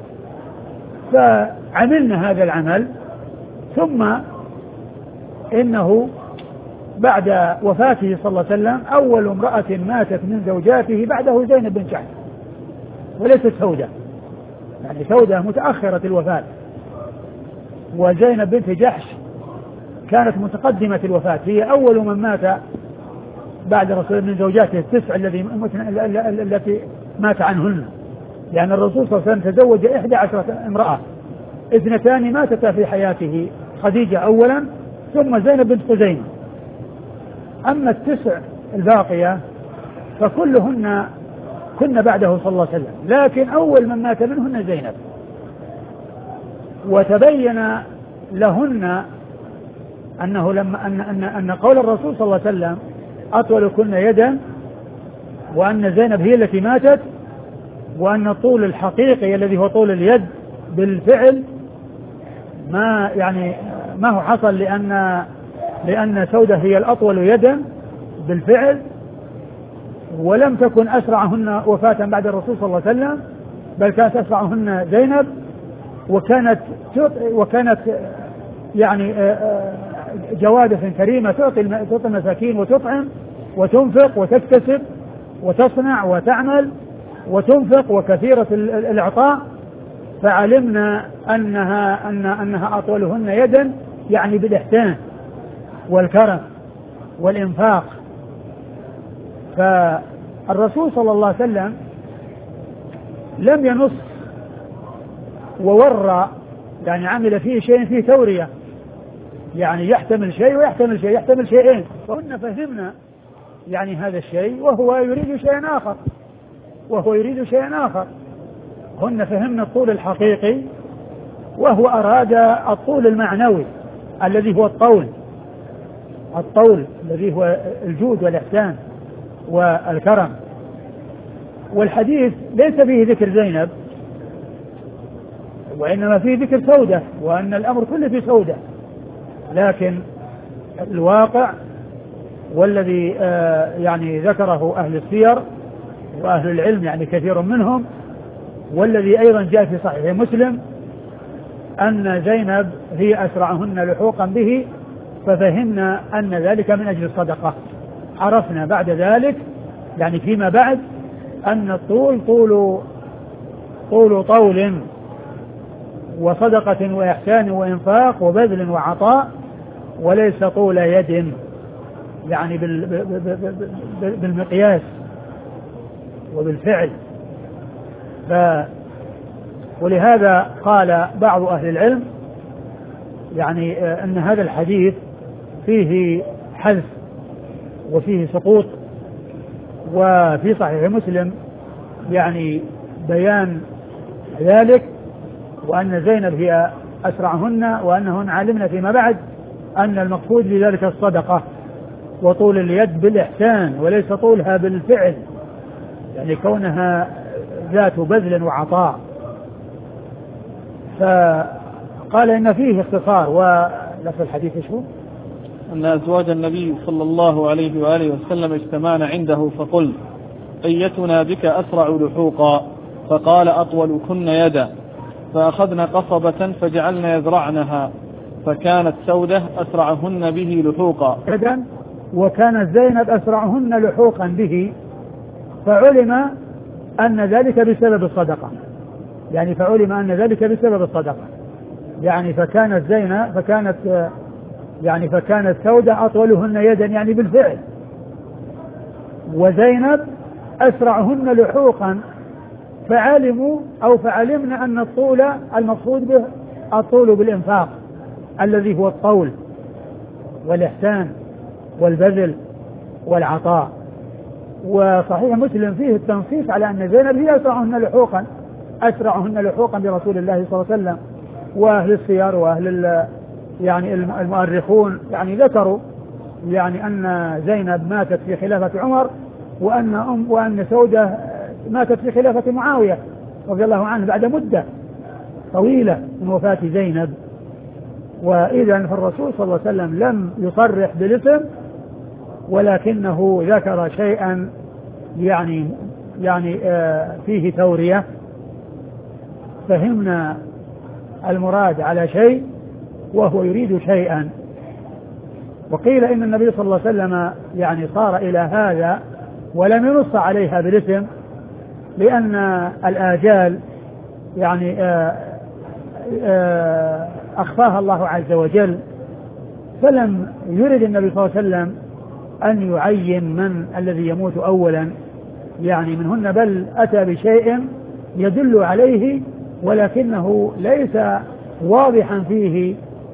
فعملنا هذا العمل. ثم إنه بعد وفاته صلى الله عليه وسلم أول امرأة ماتت من زوجاته بعده زينب بن جحش، وليست سودة، يعني سودة متأخرة الوفاة، وزينب بنت جحش كانت متقدمة الوفاة، هي أول من مات بعد رسول من زوجاته التسع التي مات عنهن، لأن الرسول صلى الله عليه وسلم تزوج 11 امرأة، 2 ماتتا في حياته، خديجة أولا ثم زينب بنت خزيمة. أما التسع الباقية فكلهن كن بعده صلى الله عليه وسلم، لكن أول من مات منهن زينب. وتبين لهن أنه لما أن قول الرسول صلى الله عليه وسلم أطولكن يدا، وأن زينب هي التي ماتت، وأن الطول الحقيقي الذي هو طول اليد بالفعل ما هو حصل، لأن سودة هي الأطول يدا بالفعل، ولم تكن أسرعهن وفاة بعد الرسول صلى الله عليه وسلم، بل كانت أسرعهن زينب، وكانت يعني جوادة كريمة، تعطي المساكين وتطعم وتنفق وتكتسب وتصنع وتعمل وتنفق، وكثيرة الإعطاء. فعلمنا أنها أطولهن يدا، يعني بالإحسان والكرم والإنفاق. فالرسول صلى الله عليه وسلم لم ينص وورى، يعني عمل فيه شيء فيه تورية، يعني يحتمل شيء ويحتمل شيء، يحتمل شيئين. وهن فهمنا يعني هذا الشيء وهو يريد شيئا آخر، هن فهمنا الطول الحقيقي وهو أراد الطول المعنوي الذي هو الطول الذي هو الجود والإحسان والكرم. والحديث ليس فيه ذكر زينب، وإنما فيه ذكر سودة، وأن الأمر كله في سودة، لكن الواقع والذي يعني ذكره أهل السير وأهل العلم، يعني كثير منهم، والذي أيضا جاء في صحيح مسلم، أن زينب هي أسرعهن لحوقا به، ففهمنا أن ذلك من أجل الصدقة. عرفنا بعد ذلك يعني فيما بعد أن الطول طول وصدقة وإحسان وإنفاق وبذل وعطاء، وليس طول يد يعني بالمقياس وبالفعل. ولهذا قال بعض أهل العلم يعني أن هذا الحديث فيه حذف وفيه سقوط، وفي صحيح مسلم يعني بيان ذلك، وأن زينب هي أسرعهن، وأنهن علمنا فيما بعد أن المقصود بذلك الصدقة وطول اليد بالإحسان، وليس طولها بالفعل، يعني كونها ذات بذل وعطاء. فقال إن فيه اختصار. ولفظ الحديث شو؟ أن أزواج النبي صلى الله عليه وآله وسلم اجتمعن عنده فقل أيتنا بك أسرع لحوقا، فقال أطولكن يدا، فأخذنا قصبة فجعلنا يذرعنها، فكانت سودة أسرعهن به لحوقا يدا، وكانت زينب أسرعهن لحوقا به، فعلم أن ذلك بسبب الصدقة، يعني فكانت سودة أطولهن يدا يعني بالفعل، وزينب أسرعهن لحوقا، فعلمنا أن الطول المقصود به الطول بالإنفاق الذي هو الطول، والإحسان والبذل والعطاء. وصحيح مسلم فيه التنصيص على أن زينب هي أسرعهن لحوقا برسول الله صلى الله عليه وسلم. وأهل السير وأهل يعني المؤرخون يعني ذكروا يعني أن زينب ماتت في خلافة عمر، وأن سودة ماتت في خلافة معاوية رضي الله عنه بعد مدة طويلة من وفاة زينب. وإذا فالرسول صلى الله عليه وسلم لم يصرح بالاسم، ولكنه ذكر شيئا يعني فيه تورية، فهمنا المراد على شيء وهو يريد شيئا. وقيل إن النبي صلى الله عليه وسلم يعني صار إلى هذا ولم ينص عليها بالاسم، لأن الآجال يعني أخفاها الله عز وجل، فلم يرد النبي صلى الله عليه وسلم أن يعين من الذي يموت أولا يعني منهن، بل أتى بشيء يدل عليه ولكنه ليس واضحا فيه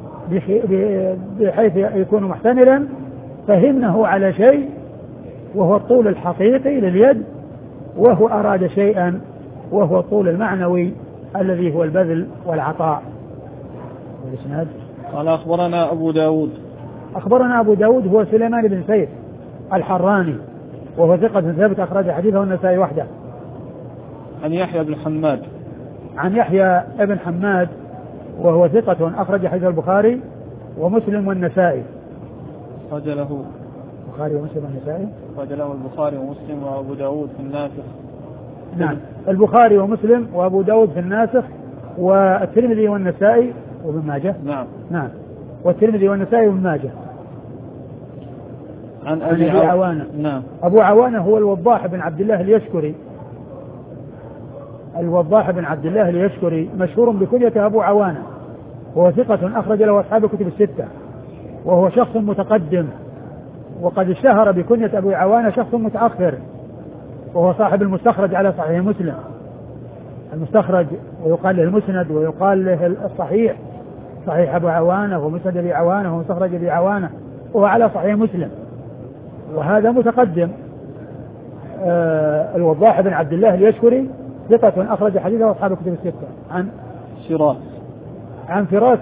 بحيث يكون محتملا، فهمنه على شيء وهو الطول الحقيقي لليد، وهو أراد شيئا وهو الطول المعنوي الذي هو البذل والعطاء. والإسناد قال أخبرنا أبو داود هو سليمان بن سيف الحراني، وهو ثقة ثابت أخرج حديثه النسائي وحده. عن يحيى بن حماد وهو ثقة أخرج حديث البخاري ومسلم والنسائي. أخرج له البخاري ومسلم والنسائي. أخرج له البخاري ومسلم وأبو داود في الناسخ. نعم، البخاري ومسلم وأبو داود في الناسخ، والترمذي والنسائي وابن ماجه. نعم، والترمذي والنسائي وابن ماجه. عن أبي عوانة. نعم. أبو عوانة هو الوضاح بن عبد الله اليشكري. الوضاح بن عبد الله اليشكري مشهور بكنية أبو عوانة، وهو ثقة أخرج له أصحاب الكتب الستة، وهو شخص متقدم، وقد اشتهر بكنية أبو عوانة شخص متأخر، وهو صاحب المستخرج على صحيح مسلم. المستخرج ويقال له المسند ويقال له الصحيح، صحيح أبو عوانة ومسند أبي عوانة ومستخرج أبي عوانة، وهو على صحيح مسلم، وهذا متقدم. الوضاح بن عبد الله اليشكري ثقة أخرج حديثه أصحاب الكتب الستة. عن فراس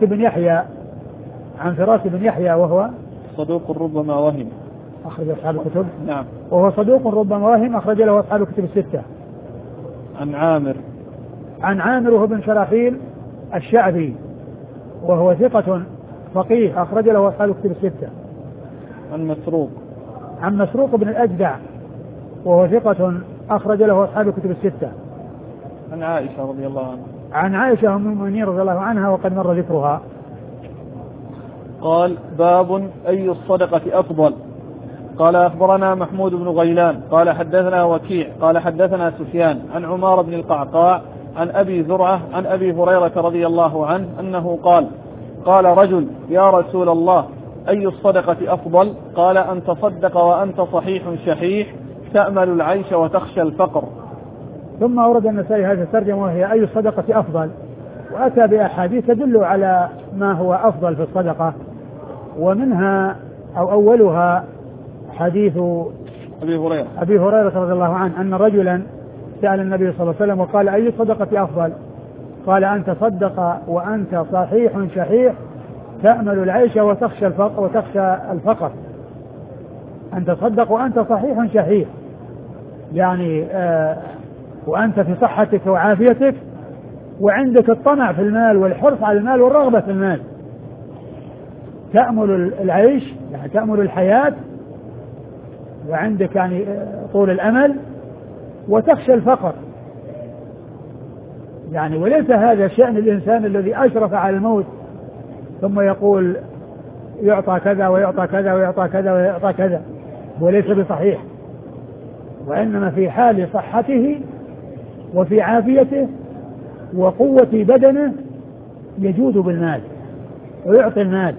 بن يحيى وهو صدوق ربما وهم، أخرج أصحاب الكتب. نعم، وهو صدوق ربما وهم أخرج له أصحاب الكتب الستة. عن عامر وهو بن شراحيل الشعبي، وهو ثقة فقيه أخرج له أصحاب الكتب الستة. عن مسروق بن الأجدع، وهو ثقة أخرج له أصحاب الكتب الستة. عن عائشة رضي الله عنها. عن عائشة أم المؤمنين رضي الله عنها، وقد مر ذكرها. قال: باب أي الصدقة أفضل. قال: أخبرنا محمود بن غيلان قال حدثنا وكيع قال حدثنا سفيان عن عمار بن القعقاع عن أبي زرعة عن أبي هريرة رضي الله عنه أنه قال: قال رجل: يا رسول الله، أي الصدقة أفضل؟ قال: أن تصدق وأنت صحيح شحيح تأمل العيش وتخشى الفقر. ثم أورد النسائي هذه الترجمة وهي أي الصدقة أفضل، وأتى بأحاديث تدل على ما هو أفضل في الصدقة، ومنها أو أولها حديث أبي هريرة رضي الله عنه أن رجلا سأل النبي صلى الله عليه وسلم وقال: أي الصدقة أفضل؟ قال: أن تصدق وأنت صحيح شحيح تأمل العيش وتخشى الفقر. أن تصدق وأنت صحيح شحيح، يعني وأنت في صحتك وعافيتك، وعندك الطمع في المال والحرص على المال والرغبة في المال. تأمل العيش يعني تأمل الحياة، وعندك يعني طول الأمل، وتخشى الفقر. يعني وليس هذا شأن الإنسان الذي أشرف على الموت ثم يقول يعطى كذا ويعطى كذا ويعطى كذا ويعطى كذا، وليس بصحيح. وإنما في حال صحته وفي عافيته وقوة بدنه يجود بالمال ويعطي المال.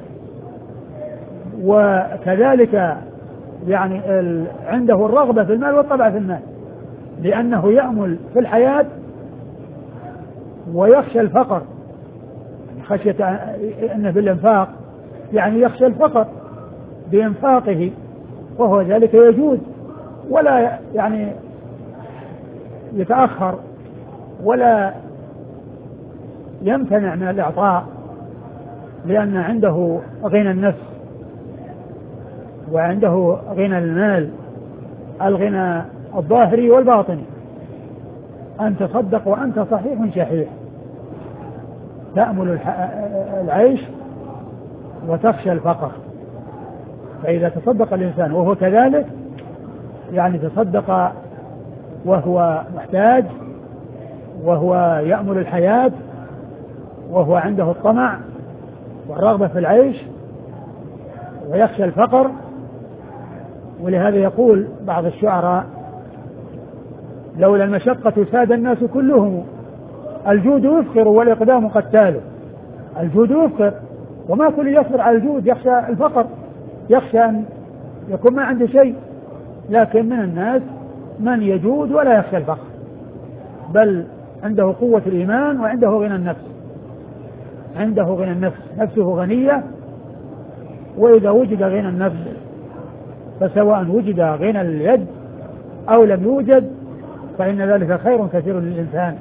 وكذلك يعني عنده الرغبة في المال والطبع في المال، لأنه يأمل في الحياة ويخشى الفقر، يعني خشية أنه بالإنفاق يعني يخشى الفقر، بإنفاقه، وهو ذلك يجود ولا يعني يتأخر ولا يمتنع من الإعطاء، لأن عنده غنى النفس وعنده غنى المال، الغنى الظاهري والباطني. أن تصدق وأنت صحيح شحيح، تأمل العيش وتخشى الفقر. فإذا تصدق الإنسان وهو كذلك، يعني تصدق وهو محتاج، وهو يأمل الحياة، وهو عنده الطمع والرغبة في العيش ويخشى الفقر. ولهذا يقول بعض الشعراء: لولا المشقة ساد الناس كلهم، الجود يفقر والإقدام قتال. الجود يفقر، وما كل يصبر على الجود يخشى الفقر، يخشى أن يكون ما عنده شيء. لكن من الناس من يجود ولا يخشى الفقر، بل عنده قوة الإيمان وعنده غنى النفس، عنده غنى النفس، نفسه غنية. وإذا وجد غنى النفس فسواء وجد غنى اليد أو لم يوجد فإن ذلك خير كثير للإنسان.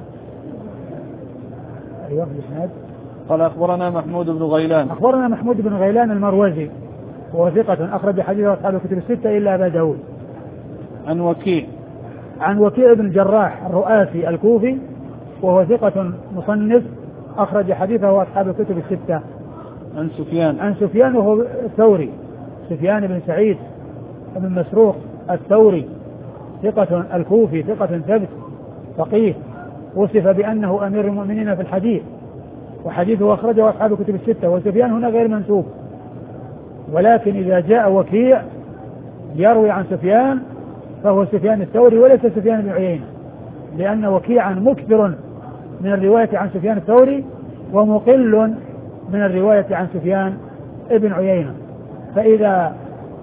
أيوة الإسناد. قال أخبرنا محمود بن غيلان. أخبرنا محمود بن غيلان المروزي وهو ثقة أخرج حديثه أصحاب الكتب الستة إلا أبا داود. عن وكيع. عن وكيع بن الجراح الرؤاسي الكوفي وهو ثقة مصنف أخرج حديثه أصحاب الكتب الستة. عن سفيان. عن سفيان وهو الثوري، سفيان بن سعيد بن مسروق الثوري ثقة الكوفي، ثقة ثبت فقيه، وصف بأنه أمير المؤمنين في الحديث، وحديثه أخرجه أصحاب الكتب الستة. وسفيان هنا غير منسوب، ولكن إذا جاء وكيع يروي عن سفيان فهو سفيان الثوري وليس سفيان بن عيينة، لأن وكيعا مكثر من الرواية عن سفيان الثوري ومقل من الرواية عن سفيان ابن عيينة. فإذا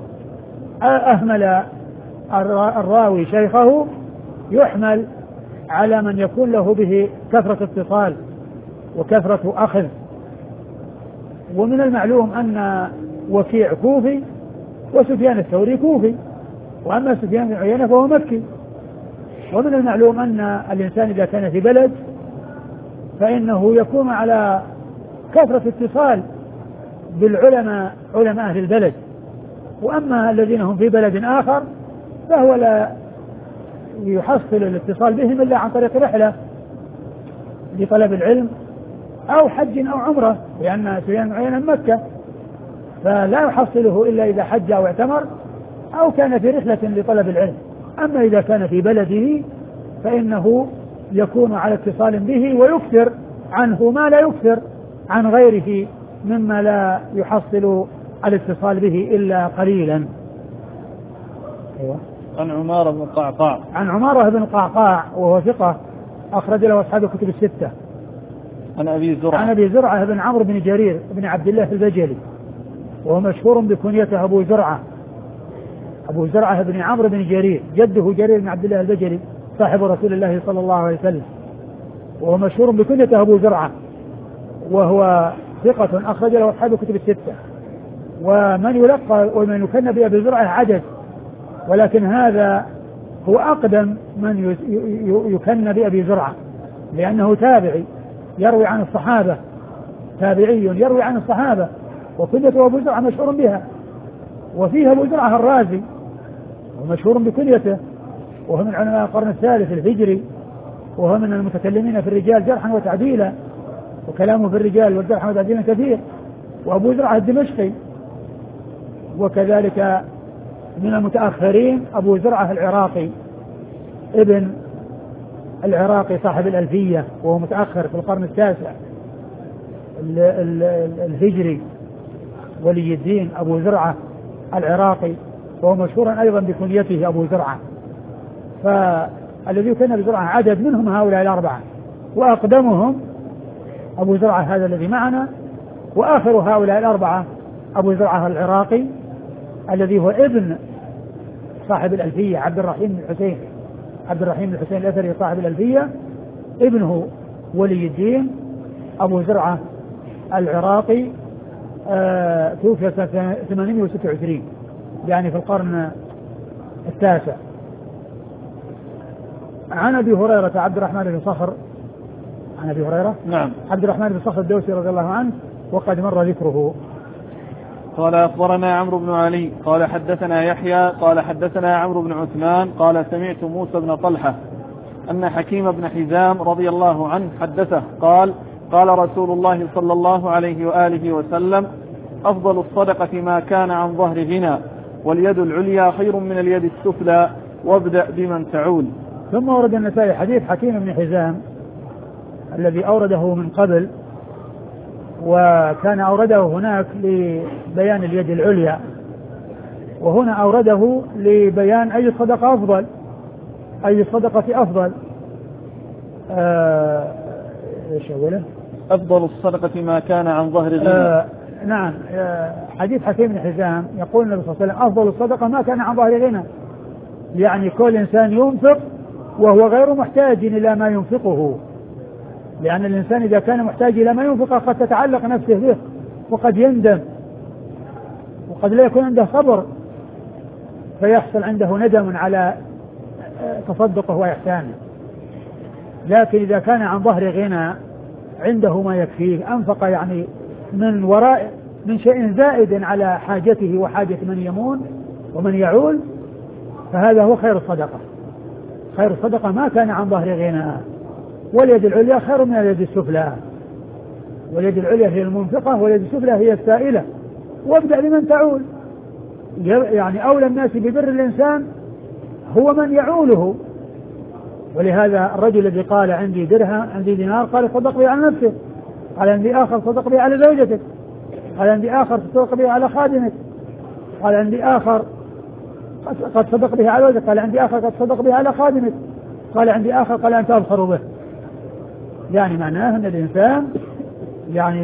أهمل الراوي شيخه يحمل على من يكون له به كثرة اتصال وكثرة أخذ. ومن المعلوم أن وكيع كوفي وسفيان الثوري كوفي، وأما سفيان بن عيينة فهو مكي. ومن المعلوم أن الإنسان إذا كان في بلد فإنه يكون على كثرة اتصال بالعلماء، علماء أهل البلد. وأما الذين هم في بلد آخر فهو لا يحصل الاتصال بهم إلا عن طريق رحلة لطلب العلم أو حج أو عمرة، لأن سفيان بن عيينة مكة فلا يحصله إلا إذا حج أو اعتمر أو كان في رحلة لطلب العلم. أما إذا كان في بلده فإنه يكون على اتصال به ويكثر عنه ما لا يكثر عن غيره مما لا يحصل الاتصال به إلا قليلا. أيوة. عن عمارة بن القعقاع. عن عمارة بن القعقاع وهو ثقة أخرج له أصحاب الكتب الستة. عن أبي زرعة. عن أبي زرعة بن عمرو بن جرير بن عبد الله البجلي وهو مشهور بكنيته أبو زرعة. أبو زرعة بن عمرو بن جرير جده جرير بن عبد الله البجلي صاحب رسول الله صلى الله عليه وسلم، وهو مشهور بكنيته أبو زرعة، وهو ثقة أخرج له أصحاب الكتب الستة. ومن يلقى ومن يكن بأبي زرعة عدد، ولكن هذا هو أقدم من يكن بأبي زرعة، لأنه تابعي يروي عن الصحابة، تابعي يروي عن الصحابة، وكنيته أبو زرعة مشهور بها. وفيه أبو زرعة الرازي ومشهور بكنيته، وهو من علماء القرن الثالث الهجري، وهو من المتكلمين في الرجال جرحا وتعديلا، وكلامه في الرجال والجرح والتعديل كثير. وأبو زرعة الدمشقي، وكذلك من المتأخرين أبو زرعة العراقي ابن العراقي صاحب الألفية، وهو متأخر في القرن التاسع الهجري، ولي الدين أبو زرعة العراقي، وهو مشهور أيضا بكنيته أبو زرعة. فالذي كان بزرعة عدد منهم هؤلاء الأربعة، وأقدمهم أبو زرعة هذا الذي معنا، وآخر هؤلاء الأربعة أبو زرعة العراقي الذي هو ابن صاحب الألفية عبد الرحيم بن الحسين الأثري صاحب الألفية، ابنه ولي الدين أبو زرعة العراقي توفي سنة 826 يعني في القرن التاسع. عن أبي هريرة عبد الرحمن بن صخر، عن أبي هريرة نعم عبد الرحمن بن صخر الدوسي رضي الله عنه وقد مر ذكره. قال أخبرنا عمرو بن علي قال حدثنا يحيى قال حدثنا عمرو بن عثمان قال سمعت موسى بن طلحة أن حكيم بن حزام رضي الله عنه حدثه قال قال رسول الله صلى الله عليه وآله وسلم أفضل الصدقة ما كان عن ظهر غنى واليد العليا خير من اليد السفلى وابدأ بمن تعول. ثم ورد النسائي حديث حكيم بن حزام الذي أورده من قبل، وكان أورده هناك لبيان اليد العليا، وهنا أورده لبيان أي الصدقة أفضل، أي الصدقة أفضل. إيش أوله؟ أفضل الصدقة ما كان عن ظهر غنى. نعم. حديث حكيم بن حزام يقول النبي صلى الله عليه وسلم أفضل الصدقة ما كان عن ظهر غنى، يعني كل إنسان ينفق وهو غير محتاج إلى ما ينفقه، لأن الإنسان إذا كان محتاج إلى ما ينفقه قد تتعلق نفسه به وقد يندم وقد لا يكون عنده صبر فيحصل عنده ندم على تصدقه وإحسانه. لكن إذا كان عن ظهر غنى عنده ما يكفيه أنفق يعني من وراء من شيء زائد على حاجته وحاجة من يمون ومن يعول، فهذا هو خير الصدقة. خير الصدقة ما كان عن ظهر غنى، واليد العليا خير من اليد السفلى، واليد العليا هي المنفقة واليد السفلى هي السائلة. وابدأ بمن تعول، يعني أولى الناس ببر الإنسان هو من يعوله. ولهذا الرجل الذي قال عندي درهم عندي دينار قال صدق به على نفسه، قال عندي آخر صدق به على زوجتك، قال عندي آخر صدق به على خادمك، قال عندي آخر قد صدق به على زوجتك، قال عندي آخر قد صدق به على خادمك، قال عندي آخر قال أنت أبصر به. يعني معناه أن الإنسان يعني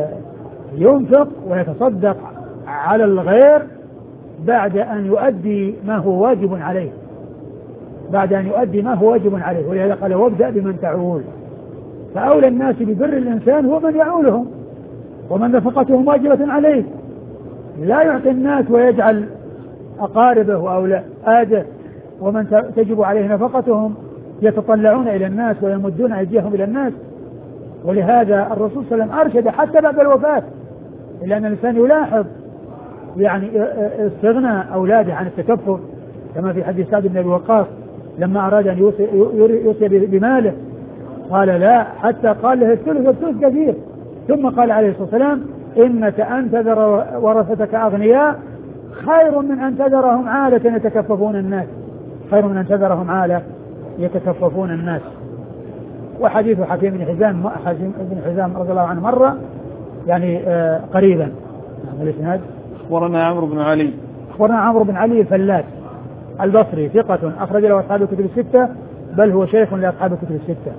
ينفق ويتصدق على الغير بعد أن يؤدي ما هو واجب عليه، بعد أن يؤدي ما هو واجب عليه. ولهذا قال وابدأ بمن تعول، فأولى الناس ببر الإنسان هو من يعولهم ومن نفقتهم واجبة عليه. لا يعطي الناس ويجعل أقاربه وأولاده ومن تجب عليه نفقتهم يتطلعون إلى الناس ويمدون أيديهم إلى الناس. ولهذا الرسول صلى الله عليه وسلم أرشد حتى بعد الوفاة إلا أن الإنسان يلاحظ يعني استغنى أولاده عن التكفل، كما في حديث سعد بن أبي وقاص لما أراد أن يوصي بماله قال لا، حتى قال له الثلث والثلث كثير، ثم قال عليه الصلاة والسلام إنك أن تذر ورثتك أغنياء خير من أن تذرهم عالة يتكففون الناس، خير من أن تذرهم عالة يتكففون الناس. وحديث حكيم بن حزام رضي الله عنه مرة يعني قريبا. الإسناد أخبرنا عمرو بن علي أخبرنا عمرو بن علي الفلاس البصري ثقة أخرج له أصحاب الكتب الستة، بل هو شيخ لأصحاب الكتب الستة.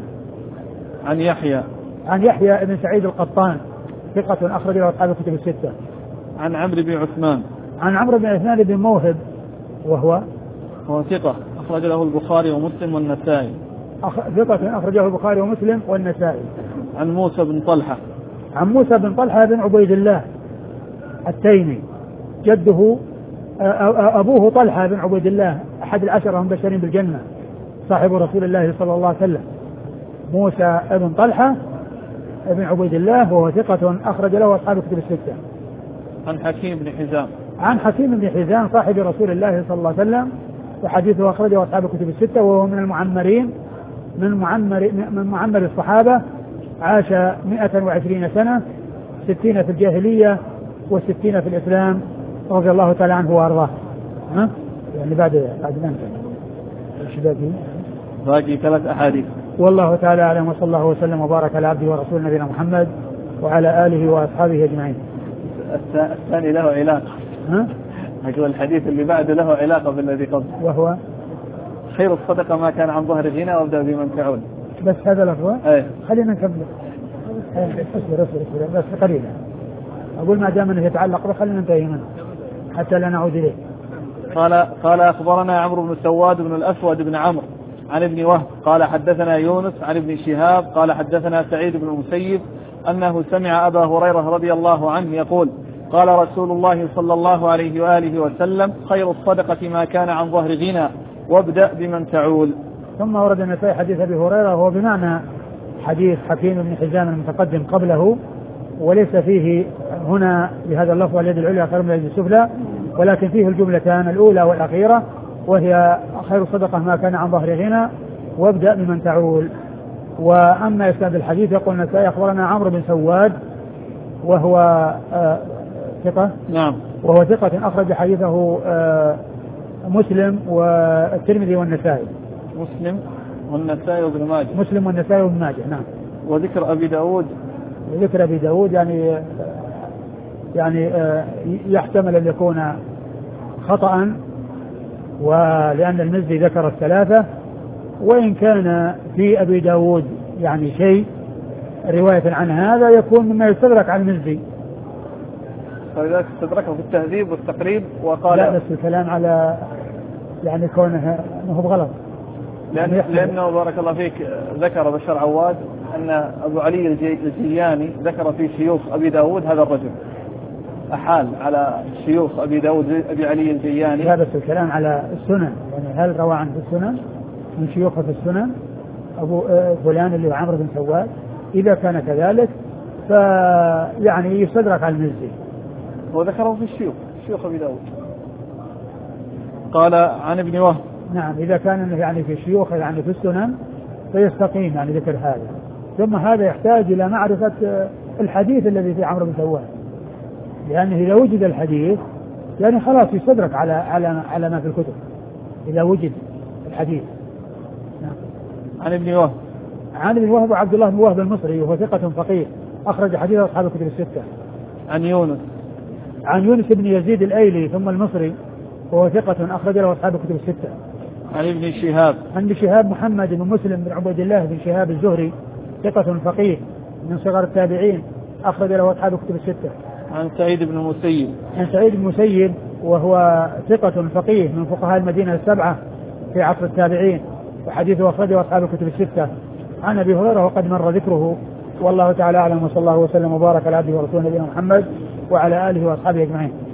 عن يحيى بن سعيد القطان ثقة أخرج له أصحاب الكتب الستة. عن عمرو بن عثمان بن موهب وهو ثقة أخرج له البخاري ومسلم والنسائي. ثقة أخرجه البخاري ومسلم والنسائي. عن موسى بن طلحة بن عبيد الله التيمي، جده أبوه طلحة بن عبيد الله أحد العشرة المبشرين بالجنة صاحب رسول الله صلى الله عليه وسلم. موسى بن طلحة بن عبيد الله وهو ثقة أخرج له أصحاب الكتب الستة. عن حكيم بن حزام صاحب رسول الله صلى الله عليه وسلم، وحديثه أخرجه أصحاب الكتب الستة، وهو من المعمرين من معمر الصحابة، عاش 120 سنة، 60 في الجاهلية و60 في الإسلام رضي الله تعالى عنه وأرضاه. يعني بعد باقي 3 أحاديث. والله تعالى أعلم، وصلى الله وسلم وبارك على عبده ورسول نبينا محمد وعلى آله وأصحابه أجمعين. الثاني له علاقة. أقول الحديث اللي بعده له علاقة بالذي قبل، وهو خير الصدقة ما كان عن ظهر غنى وابدأ بمن تعول. بس هذا لفظه. خلينا نكمل. اصبر بس قليلا. أقول ما دام أنه يتعلق به خلينا ننتهي منه حتى لا نعود إليه. قال أخبرنا عمرو بن سواد بن الأسود بن عمرو عن ابن وهب قال حدثنا يونس عن ابن شهاب قال حدثنا سعيد بن المسيب أنه سمع أبا هريرة رضي الله عنه يقول قال رسول الله صلى الله عليه وآله وسلم خير الصدقة ما كان عن ظهر غنى وابدأ بمن تعول. ثم ورد النسائي حديث أبي هريرة وهو بمعنى حديث حكيم بن حزام المتقدم قبله، وليس فيه هنا بهذا اللفظ اليد العليا خير من اليد السفلى، ولكن فيه الجملتان الأولى والأخيرة، وهي خير الصدقة ما كان عن ظهر غنى وابدأ بمن تعول. وأما إسناد الحديث يقول النسائي أخبرنا عمرو بن سواد وهو ثقة، نعم، وهو ثقة أخرج حديثه مسلم والترمذي والنسائي. مسلم والنسائي وابن ماجه. مسلم والنسائي وابن ماجه، نعم. وذكر أبي داود، ذكر أبي داود يعني يحتمل أن يكون خطأ، ولأن المزي ذكر الثلاثة، وإن كان في أبي داود يعني شيء رواية عن هذا يكون مما يستدرك على المزي، فلذلك استدركه في التهذيب والتقريب وقال لا، بس الكلام على يعني كونه أنه بغلط، لأنه بارك الله فيك ذكر بشار عواد أن أبو علي الجياني ذكر في شيوخ أبي داود هذا الرجل، أحال على شيوخ أبي داود أبي علي الجياني. لا، بس الكلام على السنن، يعني هل روى عنه في السنن من شيوخه في السنن أبو فلان اللي هو عمرو بن سواد؟ إذا كان كذلك فيعني يستدرك على المزي. وذكره في شيوخ أبي داود. قال عن ابن وهب، نعم، إذا كان يعني في شيوخ يعني في السنن فيستقيم يعني ذكر هذا. ثم هذا يحتاج إلى معرفة الحديث الذي في عمرو بن سواد، لأنه إذا وجد الحديث يعني خلاص يستدرك على ما في الكتب إذا وجد الحديث. نعم. عن ابن وهب، عن ابن وهب عبد الله بن وهب المصري وهو ثقة فقيه أخرج حديث أصحاب الكتب الستة. عن يونس بن يزيد الأيلي ثم المصري وهو ثقة أخرج له أصحاب الكتب الستة. عن ابن شهاب، عن ابن شهاب محمد بن مسلم بن عبيد الله بن شهاب الزهري ثقة فقيه من صغر التابعين أخرج له أصحاب الكتب الستة. عن سعيد بن المسيب، عن سعيد بن المسيب وهو ثقة فقيه من فقهاء المدينة السبعة في عصر التابعين، وحديثه أخرجه أصحاب الكتب الستة. عن أبي هريرة وقد مر ذكره، والله تعالى أعلم، وصلى الله وسلم وبارك على عبده ورسوله نبينا محمد وعلى آله وأصحابه أجمعين.